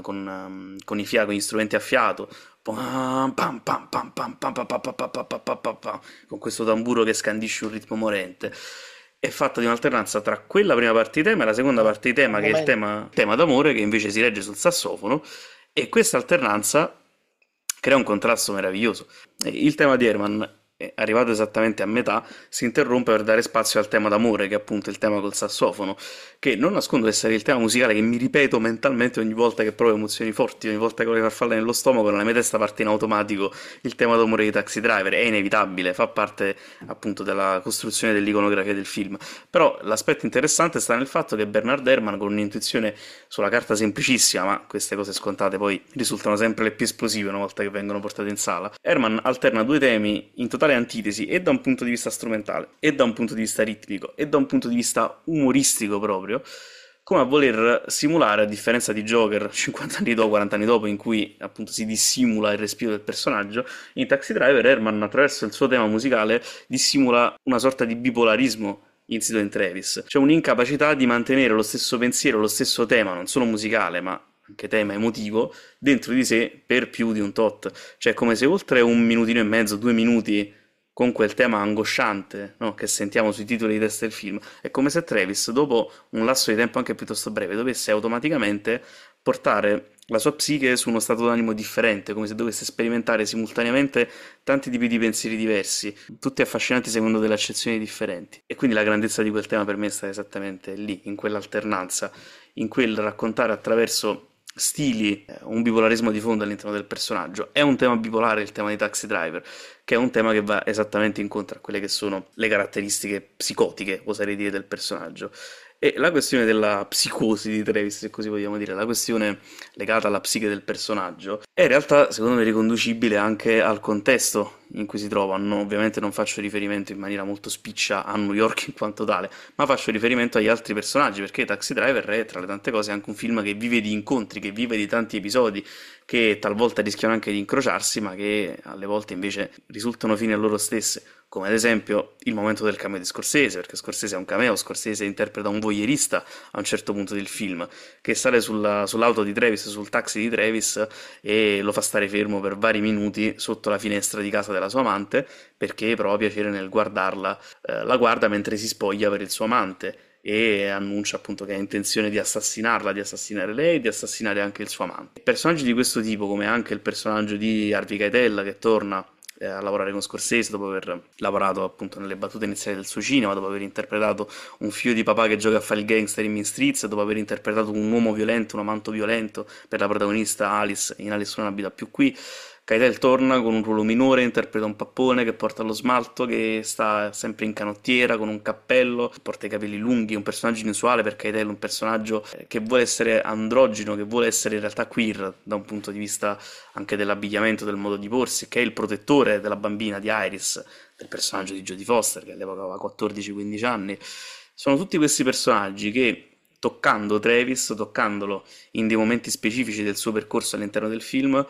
con con gli strumenti a fiato, pam, pam, pam, pam, pam, pam, pam, pam, pam, pam, pam, pam, pam, pam, con questo tamburo che scandisce un ritmo morente. È fatta di un'alternanza tra quella prima parte di tema e la seconda parte di tema, Un che è il momento. tema d'amore, che invece si regge sul sassofono, e questa alternanza crea un contrasto meraviglioso. Il tema di Herman, arrivato esattamente a metà, si interrompe per dare spazio al tema d'amore, che è appunto il tema col sassofono, che non nascondo essere il tema musicale che mi ripeto mentalmente ogni volta che provo emozioni forti, ogni volta che ho le farfalle nello stomaco, nella mia testa parte in automatico il tema d'amore di Taxi Driver, è inevitabile, fa parte appunto della costruzione dell'iconografia del film. Però l'aspetto interessante sta nel fatto che Bernard Herrmann, con un'intuizione sulla carta semplicissima, ma queste cose scontate poi risultano sempre le più esplosive una volta che vengono portate in sala, Herrmann alterna due temi in totale antitesi e da un punto di vista strumentale, e da un punto di vista ritmico, e da un punto di vista umoristico proprio, come a voler simulare, a differenza di Joker 50 anni dopo, 40 anni dopo, in cui appunto si dissimula il respiro del personaggio, in Taxi Driver Herrmann, attraverso il suo tema musicale, dissimula una sorta di bipolarismo insito in Travis, cioè un'incapacità di mantenere lo stesso pensiero, lo stesso tema, non solo musicale, ma anche tema emotivo, dentro di sé per più di un tot. Cioè, è come se oltre un minutino e mezzo, 2 minuti, con quel tema angosciante, no, che sentiamo sui titoli di testa del film, è come se Travis, dopo un lasso di tempo anche piuttosto breve, dovesse automaticamente portare la sua psiche su uno stato d'animo differente, come se dovesse sperimentare simultaneamente tanti tipi di pensieri diversi, tutti affascinanti secondo delle accezioni differenti. E quindi la grandezza di quel tema per me sta esattamente lì, in quell'alternanza, in quel raccontare attraverso stili, un bipolarismo di fondo all'interno del personaggio. È un tema bipolare il tema di Taxi Driver, che è un tema che va esattamente incontro a quelle che sono le caratteristiche psicotiche, oserei dire, del personaggio. E la questione della psicosi di Travis, se così vogliamo dire, la questione legata alla psiche del personaggio, è in realtà, secondo me, riconducibile anche al contesto in cui si trova. Ovviamente non faccio riferimento in maniera molto spiccia a New York in quanto tale, ma faccio riferimento agli altri personaggi, perché Taxi Driver è, tra le tante cose, anche un film che vive di incontri, che vive di tanti episodi, che talvolta rischiano anche di incrociarsi, ma che alle volte invece risultano fini a loro stesse, come ad esempio il momento del cameo di Scorsese, perché Scorsese è un cameo, Scorsese interpreta un voyeurista a un certo punto del film, che sale sull'auto di Travis, sul taxi di Travis, e lo fa stare fermo per vari minuti sotto la finestra di casa della sua amante, perché prova piacere nel guardarla, la guarda mentre si spoglia per il suo amante, e annuncia appunto che ha intenzione di assassinarla, di assassinare lei, di assassinare anche il suo amante. Personaggi di questo tipo, come anche il personaggio di Harvey Keitel, che torna a lavorare con Scorsese dopo aver lavorato appunto nelle battute iniziali del suo cinema, dopo aver interpretato un figlio di papà che gioca a fare il gangster in Mean Streets, dopo aver interpretato un uomo violento, un amanto violento per la protagonista Alice in Alice non abita più qui. Keitel torna con un ruolo minore, interpreta un pappone che porta lo smalto, che sta sempre in canottiera con un cappello, porta i capelli lunghi, un personaggio inusuale per Keitel, un personaggio che vuole essere androgino, che vuole essere in realtà queer da un punto di vista anche dell'abbigliamento, del modo di porsi, che è il protettore della bambina di Iris, del personaggio di Jodie Foster, che all'epoca aveva 14-15 anni. Sono tutti questi personaggi che, toccando Travis, toccandolo in dei momenti specifici del suo percorso all'interno del film,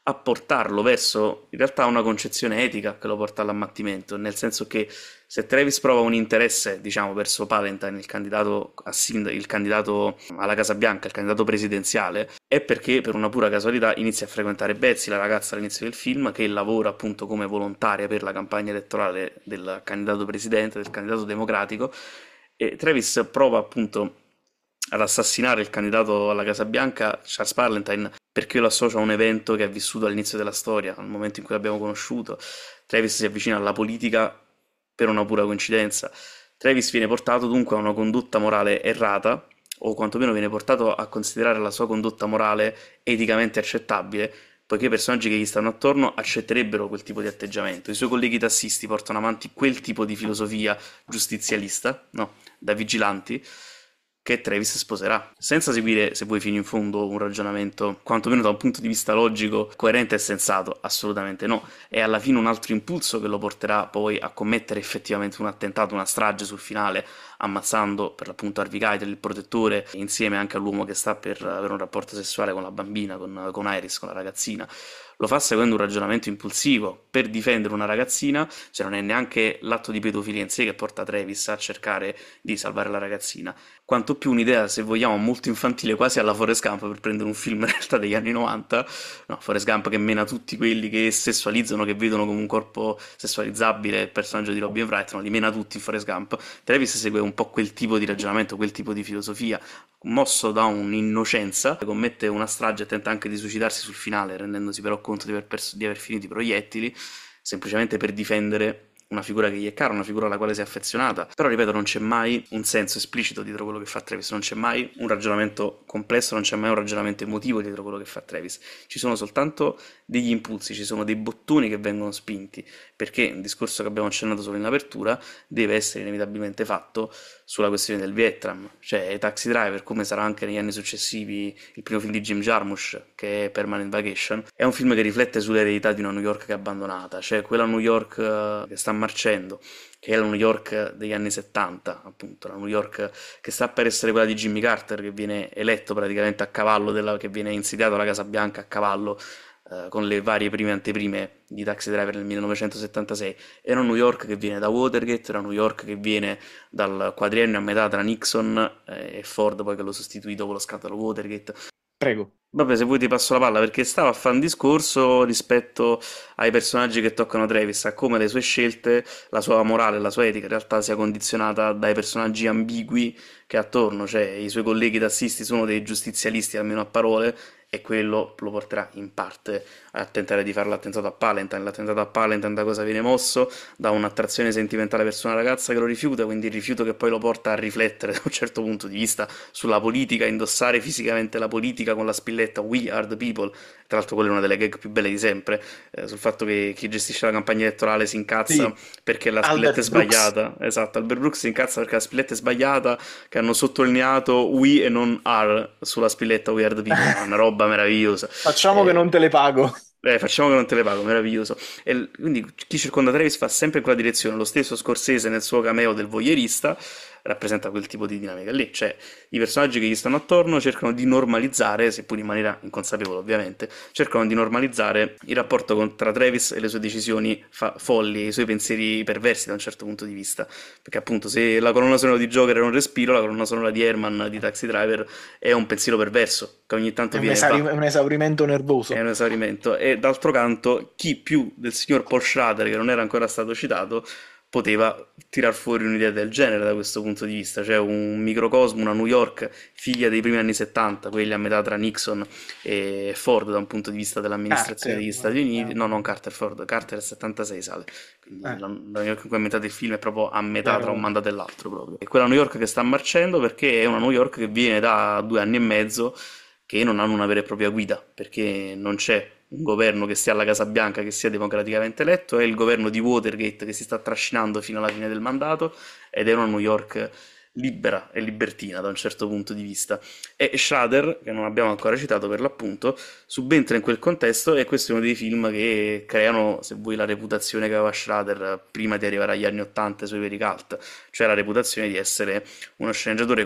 a portarlo verso in realtà una concezione etica che lo porta all'ammattimento, nel senso che se Travis prova un interesse, diciamo, verso Palentine, il candidato, il candidato alla Casa Bianca, il candidato presidenziale, è perché per una pura casualità inizia a frequentare Betsy, la ragazza all'inizio del film, che lavora appunto come volontaria per la campagna elettorale del candidato presidente, del candidato democratico, e Travis prova appunto ad assassinare il candidato alla Casa Bianca, Charles Parlentine, perché io lo associo a un evento che ha vissuto all'inizio della storia, al momento in cui l'abbiamo conosciuto. Travis si avvicina alla politica per una pura coincidenza. Travis viene portato dunque a una condotta morale errata, o quantomeno viene portato a considerare la sua condotta morale eticamente accettabile, poiché i personaggi che gli stanno attorno accetterebbero quel tipo di atteggiamento. I suoi colleghi tassisti portano avanti quel tipo di filosofia giustizialista, no, da vigilanti, che Travis sposerà, senza seguire, se vuoi, fino in fondo un ragionamento, quantomeno da un punto di vista logico, coerente e sensato, assolutamente no. È alla fine un altro impulso che lo porterà poi a commettere effettivamente un attentato, una strage sul finale, ammazzando per l'appunto Harvey Keitel, il protettore, insieme anche all'uomo che sta per avere un rapporto sessuale con la bambina, con Iris, con la ragazzina. Lo fa seguendo un ragionamento impulsivo per difendere una ragazzina, cioè non è neanche l'atto di pedofilia in sé che porta Travis a cercare di salvare la ragazzina, quanto più un'idea, se vogliamo, molto infantile, quasi alla Forrest Gump, per prendere un film in realtà degli anni 90, no, Forrest Gump che mena tutti quelli che sessualizzano, che vedono come un corpo sessualizzabile il personaggio di Robin Wright, no, li mena tutti in Forrest Gump. Travis segue un po' quel tipo di ragionamento, quel tipo di filosofia, mosso da un'innocenza, commette una strage e tenta anche di suicidarsi sul finale, rendendosi però conto di aver finito i proiettili, semplicemente per difendere una figura che gli è cara, una figura alla quale si è affezionata. Però, ripeto, non c'è mai un senso esplicito dietro quello che fa Travis, non c'è mai un ragionamento complesso, non c'è mai un ragionamento emotivo dietro quello che fa Travis. Ci sono soltanto degli impulsi, ci sono dei bottoni che vengono spinti, perché il discorso che abbiamo accennato solo in apertura deve essere inevitabilmente fatto sulla questione del Vietnam, cioè Taxi Driver, come sarà anche negli anni successivi il primo film di Jim Jarmusch, che è Permanent Vacation, è un film che riflette sull'eredità di una New York che è abbandonata, cioè quella New York che sta marcendo, che è la New York degli anni 70, appunto, la New York che sta per essere quella di Jimmy Carter, che viene eletto praticamente a cavallo che viene insediato alla Casa Bianca a cavallo con le varie prime anteprime di Taxi Driver nel 1976. Era un New York che viene da Watergate, era un New York che viene dal quadriennio a metà tra Nixon e Ford, poi che lo sostituì dopo lo scandalo Watergate. Prego. Vabbè, se vuoi ti passo la palla, perché stavo a fare un discorso rispetto ai personaggi che toccano Travis, a come le sue scelte, la sua morale, la sua etica in realtà sia condizionata dai personaggi ambigui che ha attorno, cioè i suoi colleghi tassisti sono dei giustizialisti almeno a parole, e quello lo porterà in parte a tentare di fare l'attentato a Palentine. L'attentato a Palentine da cosa viene mosso? Da un'attrazione sentimentale verso una ragazza che lo rifiuta, quindi il rifiuto che poi lo porta a riflettere da un certo punto di vista sulla politica, indossare fisicamente la politica con la spilletta We are the people. Tra l'altro quella è una delle gag più belle di sempre, sul fatto che chi gestisce la campagna elettorale si incazza Sì, perché la spilletta è Albert Brooks. sbagliata. Esatto, Albert Brooks si incazza perché la spilletta è sbagliata, che hanno sottolineato we e non are sulla spilletta We Are The People, una roba meravigliosa. Facciamo che Eh, non te le pago. facciamo che non te le pago, meraviglioso. Quindi chi circonda Travis fa sempre in quella direzione. Lo stesso Scorsese nel suo cameo del voyeurista rappresenta quel tipo di dinamica lì, cioè i personaggi che gli stanno attorno cercano di normalizzare, seppur in maniera inconsapevole ovviamente, cercano di normalizzare il rapporto tra Travis e le sue decisioni folli, i suoi pensieri perversi da un certo punto di vista, perché appunto se la colonna sonora di Joker è un respiro, la colonna sonora di Herman di Taxi Driver è un pensiero perverso che ogni tanto viene È un esaurimento è nervoso. un esaurimento. E d'altro canto, chi più del signor Paul Schrader, che non era ancora stato citato, poteva tirar fuori un'idea del genere da questo punto di vista, cioè un microcosmo, una New York figlia dei primi anni 70, quelli a metà tra Nixon e Ford da un punto di vista dell'amministrazione Carter. degli Stati Uniti, no, non Carter, Ford, Carter è 76 sale, quindi Eh, la New York in cui è metà del film è proprio a metà tra un chiaro. mandato e l'altro proprio. E quella New York che sta marcendo perché è una New York che viene da 2 anni e mezzo che non hanno una vera e propria guida, perché non c'è un governo che sia alla Casa Bianca, che sia democraticamente eletto, è il governo di Watergate che si sta trascinando fino alla fine del mandato, ed è una New York libera e libertina da un certo punto di vista. E Schrader, che non abbiamo ancora citato per l'appunto, subentra in quel contesto, e questo è uno dei film che creano, se vuoi, la reputazione che aveva Schrader prima di arrivare agli anni 80 sui veri cult, cioè la reputazione di essere uno sceneggiatore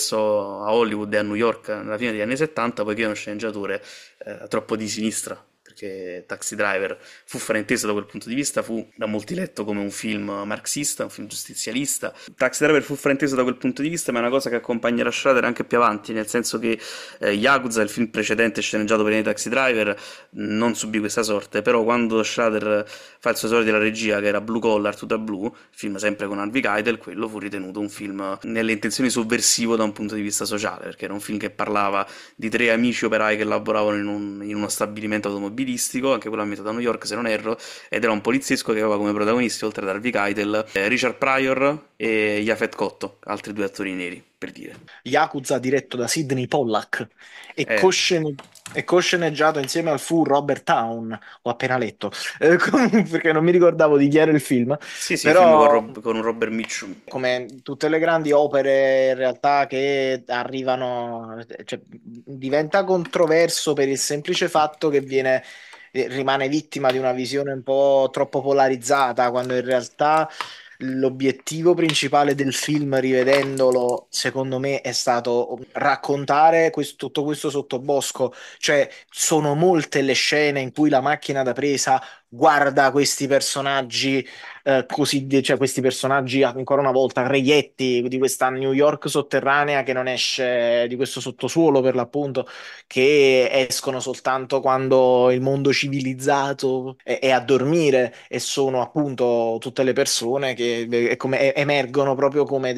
controverso a Hollywood e a New York nella fine degli anni 70, poiché è uno sceneggiatore troppo di sinistra, perché perché Taxi Driver fu frainteso da quel punto di vista, fu da molti letto come un film marxista, un film giustizialista. Taxi Driver fu frainteso da quel punto di vista, ma è una cosa che accompagnerà Schrader anche più avanti, nel senso che Yakuza, il film precedente sceneggiato per i Taxi Driver, non subì questa sorte, però quando Schrader fa il suo esordio della regia, che era Blue Collar to the Blue, film sempre con Harvey Keitel, quello fu ritenuto un film nelle intenzioni sovversivo da un punto di vista sociale, perché era un film che parlava di tre amici operai che lavoravano in uno stabilimento automobilistico, anche quello ambientato a New York se non erro, ed era un poliziesco che aveva come protagonisti, oltre ad Harvey Keitel, Richard Pryor e Yaphet Kotto, altri due attori neri, per dire. Yakuza diretto da Sidney Pollack e, Eh, e cosceneggiato insieme al fu Robert Town, ho appena letto, perché non mi ricordavo di chi era il film, sì, sì, film con, però con un Robert Mitchum. come tutte le grandi opere in realtà che arrivano, cioè, diventa controverso per il semplice fatto che rimane vittima di una visione un po' troppo polarizzata, quando in realtà l'obiettivo principale del film, rivedendolo, secondo me, è stato raccontare tutto questo sottobosco, cioè sono molte le scene in cui la macchina da presa guarda questi personaggi cioè questi personaggi ancora una volta reietti di questa New York sotterranea che non esce di questo sottosuolo per l'appunto, che escono soltanto quando il mondo civilizzato è a dormire e sono appunto tutte le persone che emergono proprio come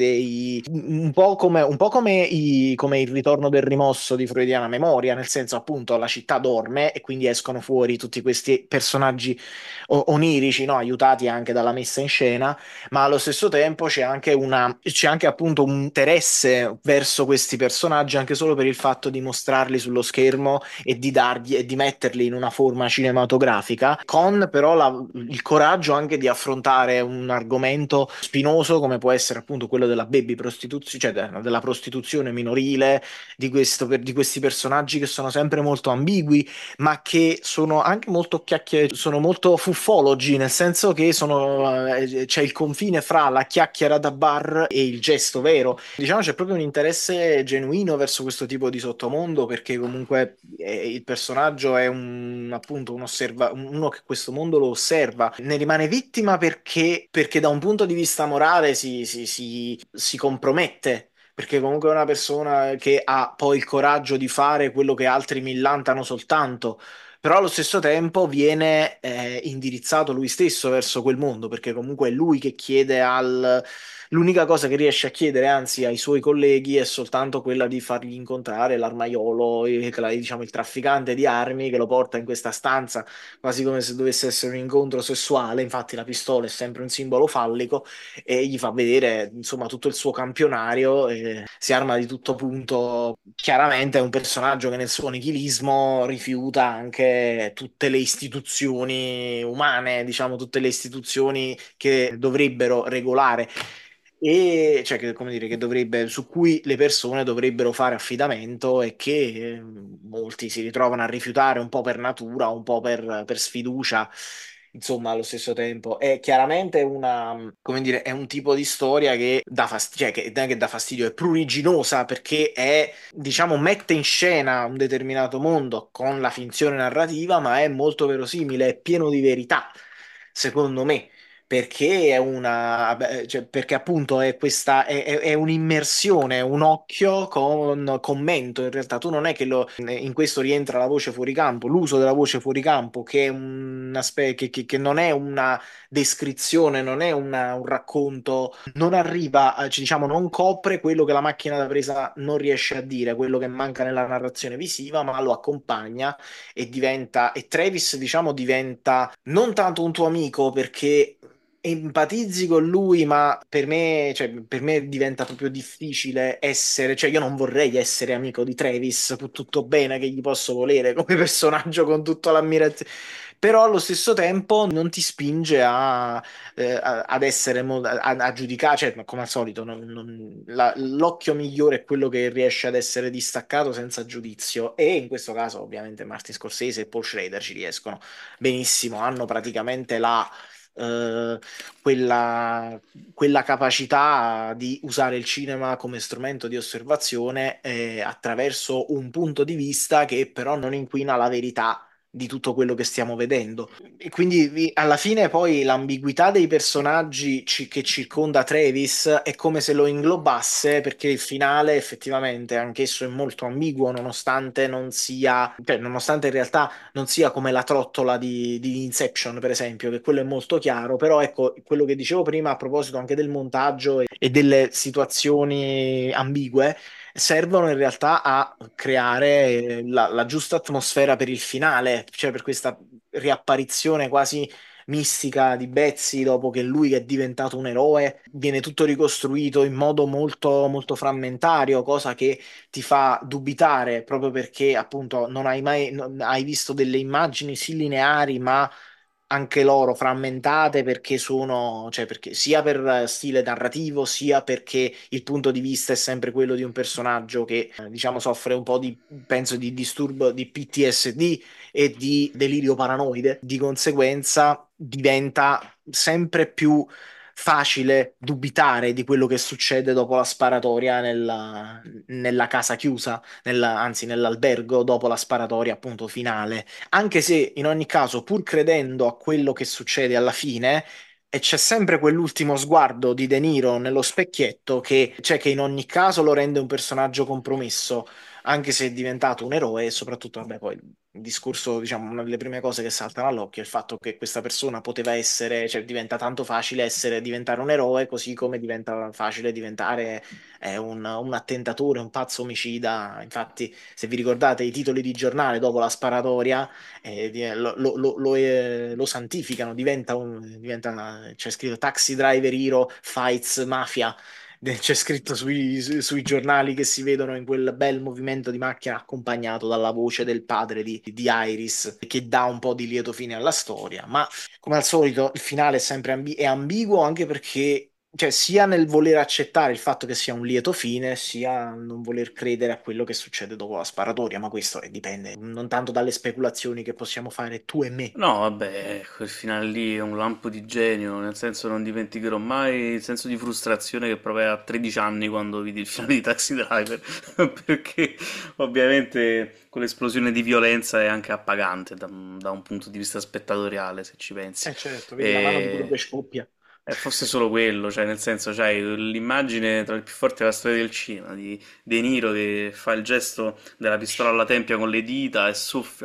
un po' come il ritorno del rimosso di Freudiana memoria, nel senso appunto la città dorme e quindi escono fuori tutti questi personaggi onirici, no? Aiutati anche dalla messa in scena, ma allo stesso tempo c'è anche appunto un interesse verso questi personaggi anche solo per il fatto di mostrarli sullo schermo e di dargli e di metterli in una forma cinematografica, con però il coraggio anche di affrontare un argomento spinoso come può essere appunto quello della baby prostituzione, cioè della prostituzione minorile, di questi personaggi che sono sempre molto ambigui ma che sono anche molto sono molto fuffologi, nel senso che c'è il confine fra la chiacchiera da bar e il gesto vero. Diciamo c'è proprio un interesse genuino verso questo tipo di sottomondo, perché comunque il personaggio è appunto uno che questo mondo lo osserva, ne rimane vittima perché da un punto di vista morale si compromette perché comunque è una persona che ha poi il coraggio di fare quello che altri millantano soltanto, però allo stesso tempo viene indirizzato lui stesso verso quel mondo, perché comunque è lui che L'unica cosa che riesce a chiedere, anzi, ai suoi colleghi è soltanto quella di fargli incontrare l'armaiolo, diciamo il trafficante di armi che lo porta in questa stanza, quasi come se dovesse essere un incontro sessuale. Infatti la pistola è sempre un simbolo fallico e gli fa vedere insomma tutto il suo campionario e si arma di tutto punto. Chiaramente è un personaggio che nel suo nichilismo rifiuta anche tutte le istituzioni umane, diciamo tutte le istituzioni che dovrebbero regolare e cioè che, come dire, su cui le persone dovrebbero fare affidamento e che molti si ritrovano a rifiutare un po' per natura, un po' per sfiducia, insomma, allo stesso tempo. È chiaramente come dire, è un tipo di storia che dà fastidio, cioè che, non è che dà fastidio, è pruriginosa perché diciamo, mette in scena un determinato mondo con la finzione narrativa, ma è molto verosimile, è pieno di verità, secondo me perché cioè, perché appunto è un'immersione, un occhio con commento. In realtà tu non è che in questo rientra la voce fuori campo, l'uso della voce fuori campo, che è che non è una descrizione, non è un racconto, non arriva, cioè, diciamo, non copre quello che la macchina da presa non riesce a dire, quello che manca nella narrazione visiva, ma lo accompagna e Travis, diciamo, diventa non tanto un tuo amico perché empatizzi con lui, ma per me diventa proprio difficile cioè io non vorrei essere amico di Travis, tutto bene che gli posso volere come personaggio con tutta l'ammirazione, però allo stesso tempo non ti spinge ad essere, a giudicare, cioè come al solito, l'occhio migliore è quello che riesce ad essere distaccato senza giudizio e in questo caso ovviamente Martin Scorsese e Paul Schrader ci riescono benissimo, hanno praticamente eh, quella, quella capacità di usare il cinema come strumento di osservazione attraverso un punto di vista che però non inquina la verità di tutto quello che stiamo vedendo. E quindi alla fine poi l'ambiguità dei personaggi che circonda Travis è come se lo inglobasse, perché il finale effettivamente anch'esso è molto ambiguo, nonostante non sia, cioè, nonostante in realtà non sia come la trottola di Inception, per esempio, che quello è molto chiaro, però ecco, quello che dicevo prima a proposito anche del montaggio e delle situazioni ambigue servono in realtà a creare la giusta atmosfera per il finale, cioè per questa riapparizione quasi mistica di Betsy dopo che lui è diventato un eroe, viene tutto ricostruito in modo molto, molto frammentario, cosa che ti fa dubitare proprio perché appunto non hai mai hai visto delle immagini sì lineari, ma anche loro frammentate perché sono, cioè perché sia per stile narrativo, sia perché il punto di vista è sempre quello di un personaggio che, diciamo, soffre un po' di, penso, di disturbo di PTSD e di delirio paranoide. Di conseguenza diventa sempre più facile dubitare di quello che succede dopo la sparatoria nella casa chiusa, anzi nell'albergo dopo la sparatoria appunto finale, anche se in ogni caso, pur credendo a quello che succede alla fine, e c'è sempre quell'ultimo sguardo di De Niro nello specchietto che in ogni caso lo rende un personaggio compromesso, anche se è diventato un eroe e soprattutto, vabbè, poi il discorso, diciamo, una delle prime cose che saltano all'occhio è il fatto che questa persona poteva essere, cioè diventa tanto facile diventare un eroe, così come diventa facile diventare un attentatore, un pazzo omicida. Infatti, se vi ricordate i titoli di giornale dopo la sparatoria, lo santificano, c'è scritto Taxi Driver Hero Fights Mafia. C'è scritto sui giornali che si vedono in quel bel movimento di macchina accompagnato dalla voce del padre di Iris, che dà un po' di lieto fine alla storia. Ma come al solito, il finale è sempre è ambiguo anche perché, cioè, sia nel voler accettare il fatto che sia un lieto fine, sia non voler credere a quello che succede dopo la sparatoria. Ma questo dipende non tanto dalle speculazioni che possiamo fare tu e me. No, vabbè, quel finale lì è un lampo di genio, nel senso non dimenticherò mai il senso di frustrazione che provai a 13 anni quando vidi il finale di Taxi Driver, perché ovviamente quell'esplosione di violenza è anche appagante da un punto di vista spettatoriale, se ci pensi. Eh certo, vedi la mano di quello che E scoppia. fosse solo quello, cioè nel senso c'hai l'immagine tra le più forti della storia del cinema, di De Niro che fa il gesto della pistola alla tempia con le dita e soffia.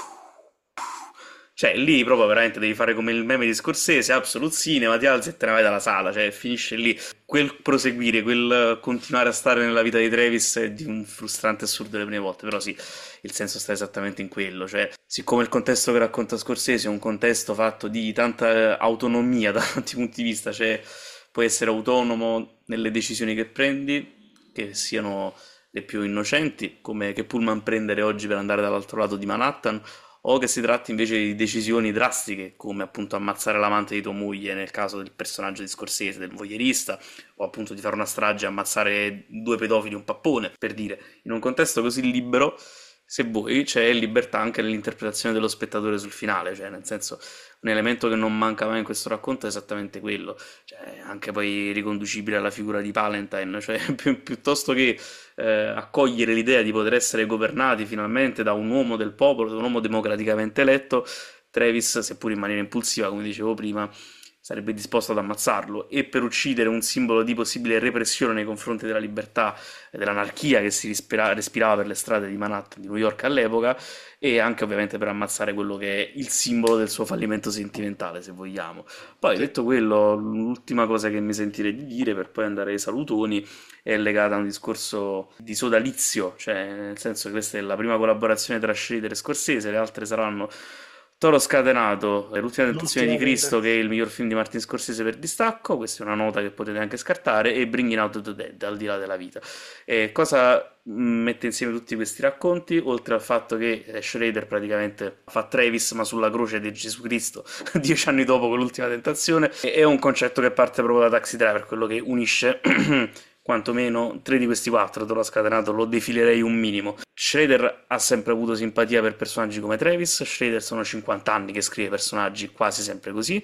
Cioè, lì proprio veramente devi fare come il meme di Scorsese, Absolute Cinema, ti alzi e te ne vai dalla sala, cioè finisce lì. Quel proseguire, quel continuare a stare nella vita di Travis è di un frustrante assurdo le prime volte, però sì, il senso sta esattamente in quello, cioè, siccome il contesto che racconta Scorsese è un contesto fatto di tanta autonomia da tanti punti di vista, cioè, puoi essere autonomo nelle decisioni che prendi, che siano le più innocenti, come che Pullman prendere oggi per andare dall'altro lato di Manhattan, o che si tratti invece di decisioni drastiche, come appunto ammazzare l'amante di tua moglie nel caso del personaggio di Scorsese, del voyeurista, o appunto di fare una strage e ammazzare due pedofili un pappone, per dire. In un contesto così libero, se vuoi, c'è libertà anche nell'interpretazione dello spettatore sul finale, cioè nel senso un elemento che non manca mai in questo racconto è esattamente quello, cioè anche poi riconducibile alla figura di Valentine, cioè piuttosto che accogliere l'idea di poter essere governati finalmente da un uomo del popolo, da un uomo democraticamente eletto, Travis, seppur in maniera impulsiva, come dicevo prima, sarebbe disposto ad ammazzarlo e per uccidere un simbolo di possibile repressione nei confronti della libertà e dell'anarchia che si respirava per le strade di Manhattan, di New York all'epoca, e anche ovviamente per ammazzare quello che è il simbolo del suo fallimento sentimentale, se vogliamo. Poi, Sì. detto quello, l'ultima cosa che mi sentirei di dire per poi andare ai salutoni è legata a un discorso di sodalizio, cioè nel senso che questa è la prima collaborazione tra Schrader e Scorsese, le altre saranno Toro Scatenato, L'ultima tentazione di L'ultima Cristo, che è tentazione. il miglior film di Martin Scorsese per distacco, questa è una nota che potete anche scartare, e Bringing Out the Dead, Al di là della vita. E cosa mette insieme tutti questi racconti, oltre al fatto che Schrader praticamente fa Travis ma sulla croce di Gesù Cristo 10 anni dopo quell'ultima tentazione, è un concetto che parte proprio da Taxi Driver, quello che unisce quantomeno tre di questi quattro, Toro Scatenato lo defilerei un minimo. Schrader ha sempre avuto simpatia per personaggi come Travis, Schrader sono 50 anni che scrive personaggi quasi sempre così,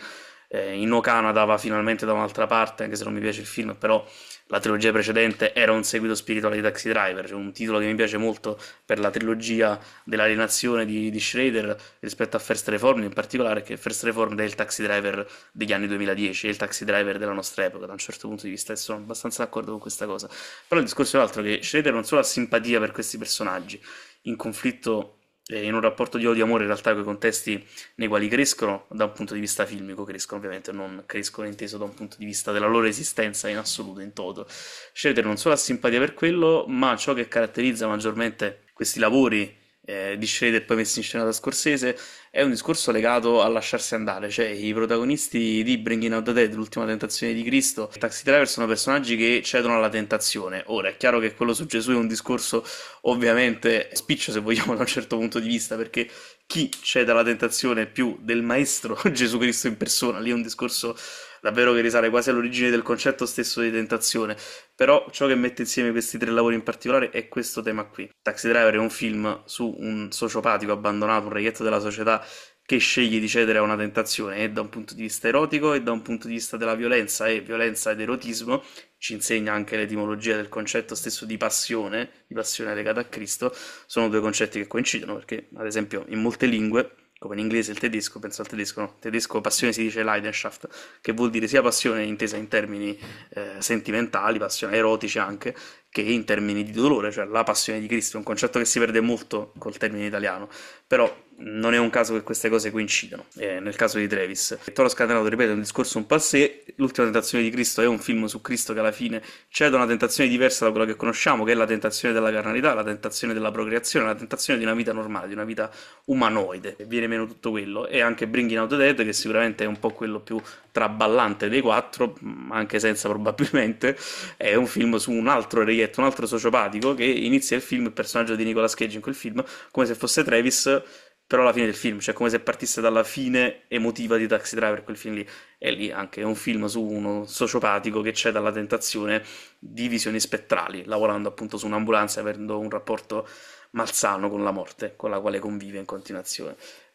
Inno Canada va finalmente da un'altra parte, anche se non mi piace il film, però la trilogia precedente era un seguito spirituale di Taxi Driver, cioè un titolo che mi piace molto per la trilogia dell'alienazione di Schrader rispetto a First Reformed in particolare, che First Reformed è il Taxi Driver degli anni 2010, è il Taxi Driver della nostra epoca da un certo punto di vista, e sono abbastanza d'accordo con questa cosa. Però il discorso è l'altro, che Schrader non solo ha simpatia per questi personaggi, in conflitto in un rapporto di odio-amore in realtà con i contesti nei quali crescono da un punto di vista filmico, crescono ovviamente, non crescono inteso da un punto di vista della loro esistenza in assoluto, in toto. Schroeder non solo ha simpatia per quello, ma ciò che caratterizza maggiormente questi lavori di Schroeder poi messi in scena da Scorsese è un discorso legato a lasciarsi andare, cioè i protagonisti di Bringing Out the Dead, l'ultima tentazione di Cristo, e Taxi Driver sono personaggi che cedono alla tentazione. Ora è chiaro che quello su Gesù è un discorso ovviamente spiccio se vogliamo da un certo punto di vista, perché chi cede alla tentazione più del maestro Gesù Cristo in persona, lì è un discorso davvero che risale quasi all'origine del concetto stesso di tentazione. Però ciò che mette insieme questi tre lavori in particolare è questo tema qui. Taxi Driver è un film su un sociopatico abbandonato, un reietto della società che sceglie di cedere a una tentazione, e da un punto di vista erotico e da un punto di vista della violenza, e violenza ed erotismo ci insegna anche l'etimologia del concetto stesso di passione legata a Cristo. Sono due concetti che coincidono, perché ad esempio in molte lingue, come in inglese e il tedesco, penso al tedesco, no? In tedesco passione si dice Leidenschaft, che vuol dire sia passione intesa in termini sentimentali, passione erotici anche, che in termini di dolore, cioè la passione di Cristo è un concetto che si perde molto col termine italiano, però non è un caso che queste cose coincidano. Nel caso di Travis, Toro Scatenato, ripeto, è un discorso un po' a sé. L'ultima tentazione di Cristo è un film su Cristo che alla fine cede a una tentazione diversa da quella che conosciamo, che è la tentazione della carnalità, la tentazione della procreazione, la tentazione di una vita normale, di una vita umanoide. Viene meno tutto quello. E anche Bringing Out the Dead, che sicuramente è un po' quello più traballante dei quattro, anche senza probabilmente, è un film su un altro reietto, un altro sociopatico, che inizia il film, il personaggio di Nicolas Cage in quel film, come se fosse Travis, però alla fine del film, cioè come se partisse dalla fine emotiva di Taxi Driver, quel film lì. E lì anche è un film su uno sociopatico che cede alla tentazione di visioni spettrali, lavorando appunto su un'ambulanza, avendo un rapporto malsano con la morte, con la quale convive in continuazione.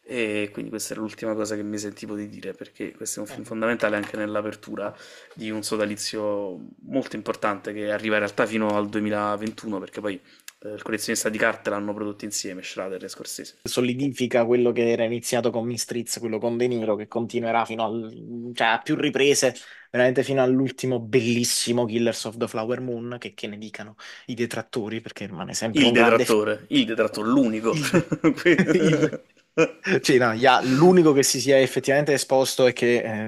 E quindi questa era l'ultima cosa che mi sentivo di dire, perché questo è un film fondamentale anche nell'apertura di un sodalizio molto importante che arriva in realtà fino al 2021, perché poi il collezionista di carte l'hanno prodotto insieme, Schrader e Scorsese. Solidifica quello che era iniziato con Mistrizz, quello con De Niro, che continuerà cioè, a più riprese, veramente fino all'ultimo bellissimo Killers of the Flower Moon, che ne dicano i detrattori, perché rimane sempre un grande film. Il detrattore, l'unico. Il, il- Sì, no, l'unico che si sia effettivamente esposto e che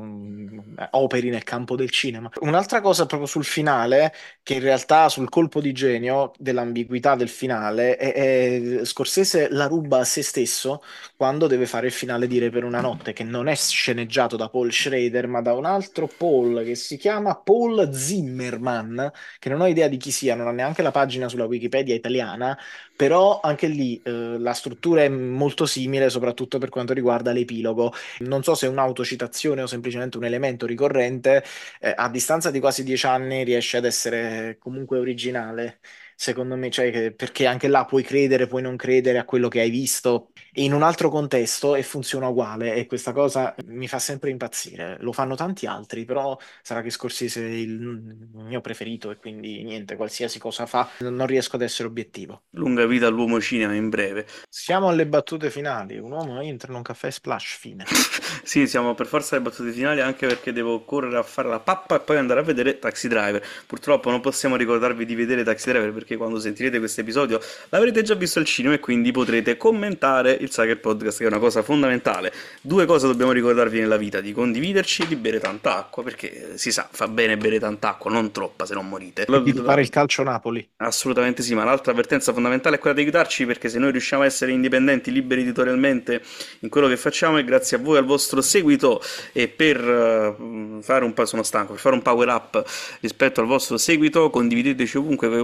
operi nel campo del cinema. Un'altra cosa proprio sul finale, che in realtà sul colpo di genio dell'ambiguità del finale, Scorsese la ruba a se stesso quando deve fare il finale di Re per una notte, che non è sceneggiato da Paul Schrader, ma da un altro Paul che si chiama Paul Zimmerman, che non ho idea di chi sia, non ha neanche la pagina sulla Wikipedia italiana, però anche lì la struttura è molto simile, soprattutto per quanto riguarda l'epilogo. Non so se è un'autocitazione o semplicemente un elemento ricorrente, a distanza di quasi 10 anni riesce ad essere comunque originale. Secondo me, cioè, perché anche là puoi credere, puoi non credere a quello che hai visto in un altro contesto e funziona uguale. E questa cosa mi fa sempre impazzire. Lo fanno tanti altri, però sarà che Scorsese è il mio preferito e quindi niente, qualsiasi cosa fa, non riesco ad essere obiettivo. Lunga vita all'uomo cinema in breve. Siamo alle battute finali. Un uomo entra in un caffè splash, fine. Sì, siamo per forza alle battute finali, anche perché devo correre a fare la pappa e poi andare a vedere Taxi Driver. Purtroppo non possiamo ricordarvi di vedere Taxi Driver, perché quando sentirete questo episodio l'avrete già visto al cinema, e quindi potrete commentare il Sucker Podcast, che è una cosa fondamentale. Due cose dobbiamo ricordarvi nella vita: di condividerci e di bere tanta acqua, perché si sa, fa bene bere tanta acqua, non troppa, se non morite. E di fare il calcio Napoli. Assolutamente sì, ma l'altra avvertenza fondamentale è quella di aiutarci, perché se noi riusciamo a essere indipendenti, liberi editorialmente in quello che facciamo, è grazie a voi, al vostro seguito. E per fare un po', sono stanco, per fare un power up rispetto al vostro seguito, condivideteci ovunque con i vostri amici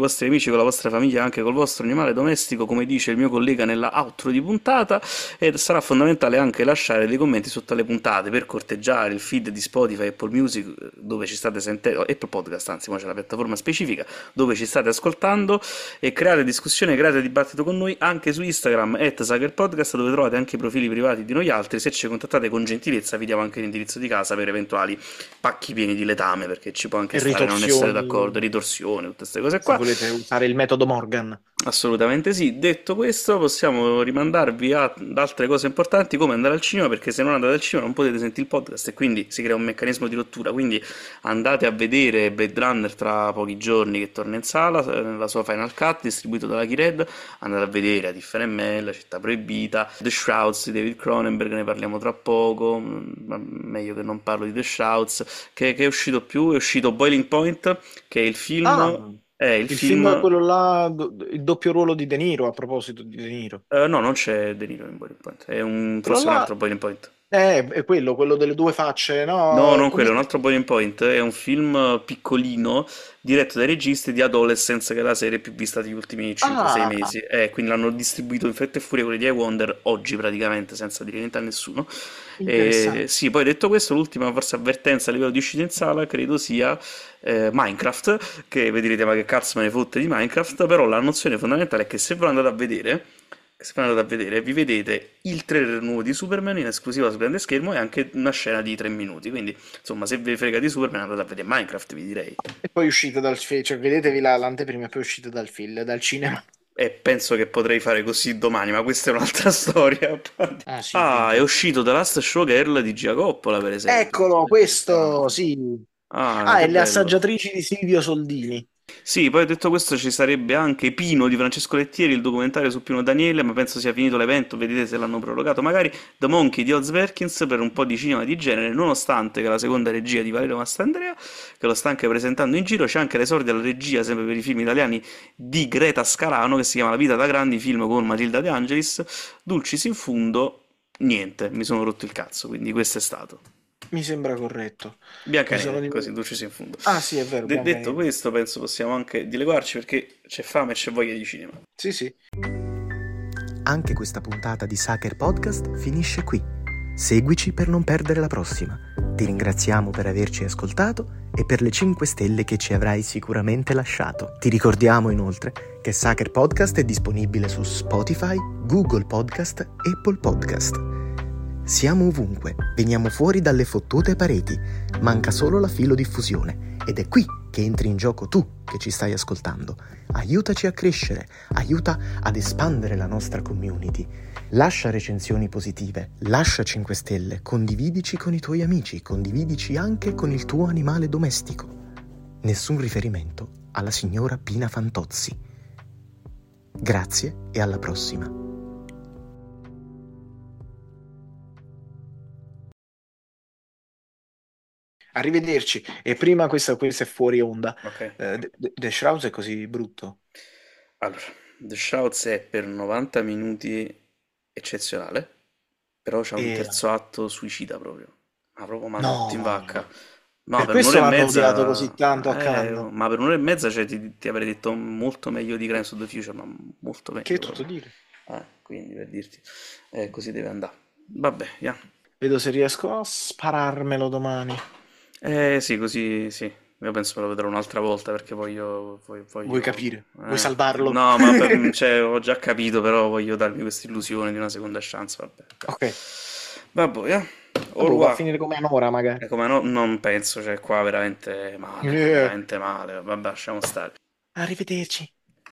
con la vostra famiglia, anche col vostro animale domestico, come dice il mio collega nella outro di puntata, e sarà fondamentale anche lasciare dei commenti sotto le puntate per corteggiare il feed di Spotify, Apple Music, dove ci state sentendo, Apple Podcast, anzi, ma c'è la piattaforma specifica dove ci state ascoltando, e creare discussione, creare dibattito con noi anche su Instagram, @SagerPodcast, dove trovate anche i profili privati di noi altri. Se ci contattate con gentilezza vi diamo anche l'indirizzo di casa per eventuali pacchi pieni di letame, perché ci può anche E stare non essere d'accordo, ritorsioni, ritorsione, tutte queste cose se qua. volete usare il metodo Morgan. Assolutamente sì. Detto questo, possiamo rimandarvi ad altre cose importanti come andare al cinema, perché se non andate al cinema non potete sentire il podcast e quindi si crea un meccanismo di rottura. Quindi andate a vedere Blade Runner tra pochi giorni, che torna in sala nella sua Final Cut, distribuito dalla Key-Red. Andate a vedere A Differ ML, La città proibita, The Shrouds di David Cronenberg, ne parliamo tra poco, ma meglio che non parlo di The Shrouds. Che è uscito più? È uscito Boiling Point, che è il Ah, film... È il il film è film... quello là, il doppio ruolo di De Niro, a proposito di De Niro. No, non c'è De Niro in Boiling Point, Quello forse un là altro Boiling Point. è quello delle due facce, No, no? non Come quello, è si un altro Boiling Point, è un film piccolino diretto dai registi di Adolescence, che è la serie più vista degli ultimi 5-6 Ah, mesi. Quindi l'hanno distribuito in fretta e furia quelli di I Wonder oggi praticamente, senza dire niente a nessuno. E, interessante. sì, poi detto questo, l'ultima forse avvertenza a livello di uscita in sala credo sia Minecraft, che vi direte ma che cazzo me ne fotte di Minecraft, però la nozione fondamentale è che se ve lo andate a vedere, vi vedete il trailer nuovo di Superman in esclusiva su grande schermo e anche una scena di 3 minuti. Quindi, insomma, se vi frega di Superman andate a vedere Minecraft, vi direi. E poi uscite cioè vedetevi l'anteprima e poi uscite dal cinema. E penso che potrei fare così domani, ma questa è un'altra storia. Ah sì, Ah, è quindi... uscito The Last Showgirl di Gia Coppola, per esempio. Eccolo, questo, Ah, sì. ah, Ah, che e le bello. assaggiatrici di Silvio Soldini. Sì, poi detto questo ci sarebbe anche Pino di Francesco Lettieri, il documentario su Pino Daniele, ma penso sia finito l'evento, vedete se l'hanno prorogato. Magari The Monkey di Oz Perkins per un po' di cinema di genere, nonostante che la seconda regia di Valerio Mastandrea, che lo sta anche presentando in giro, c'è anche l'esordio alla regia, sempre per i film italiani, di Greta Scalano, che si chiama La vita da grandi, film con Matilda De Angelis. Dulcis in fundo, niente, mi sono rotto il cazzo, quindi questo è stato. Mi sembra corretto. Mi sono Biancaneve, così, dimenticato. Dulcis in fundo. Ah sì, è vero, Detto Biancaneve. questo, penso possiamo anche dileguarci perché c'è fame e c'è voglia di cinema. Sì, sì. Anche questa puntata di Sacher Podcast finisce qui. Seguici per non perdere la prossima. Ti ringraziamo per averci ascoltato e per le 5 stelle che ci avrai sicuramente lasciato. Ti ricordiamo inoltre che Sacher Podcast è disponibile su Spotify, Google Podcast, Apple Podcast. Siamo ovunque, veniamo fuori dalle fottute pareti, manca solo la filodiffusione ed è qui che entri in gioco tu che ci stai ascoltando. Aiutaci a crescere, aiuta ad espandere la nostra community. Lascia recensioni positive, lascia 5 stelle, condividici con i tuoi amici, condividici anche con il tuo animale domestico. Nessun riferimento alla signora Pina Fantozzi. Grazie e alla prossima. Arrivederci. E prima questa è fuori onda. Ok. The Shroud è così brutto. Allora, The Shrouds è per 90 minuti eccezionale, però c'è un E... terzo atto suicida proprio. Ma proprio Manotti in No. vacca. No, Per per un'ora questo e l'hanno odiato così mezza... tanto a Cannes. ma per un'ora e mezza cioè, ti avrei detto molto meglio di Crimes of the Future, ma molto Che è meglio tutto proprio. dire. Quindi per dirti, così deve andare. Vabbè, yeah. Vedo se riesco a spararmelo domani. Sì, così sì. Io penso che lo vedrò un'altra volta perché Vuoi capire? Vuoi eh, salvarlo? no, ma cioè, ho già capito, però voglio darmi questa illusione di una seconda chance. Vabbè, dai. Ok. Vabbè, au Vabbè, va a revoir. finire come un'ora magari. Come no, non penso, cioè qua veramente Eh, male, veramente male. Vabbè, lasciamo stare. Arrivederci.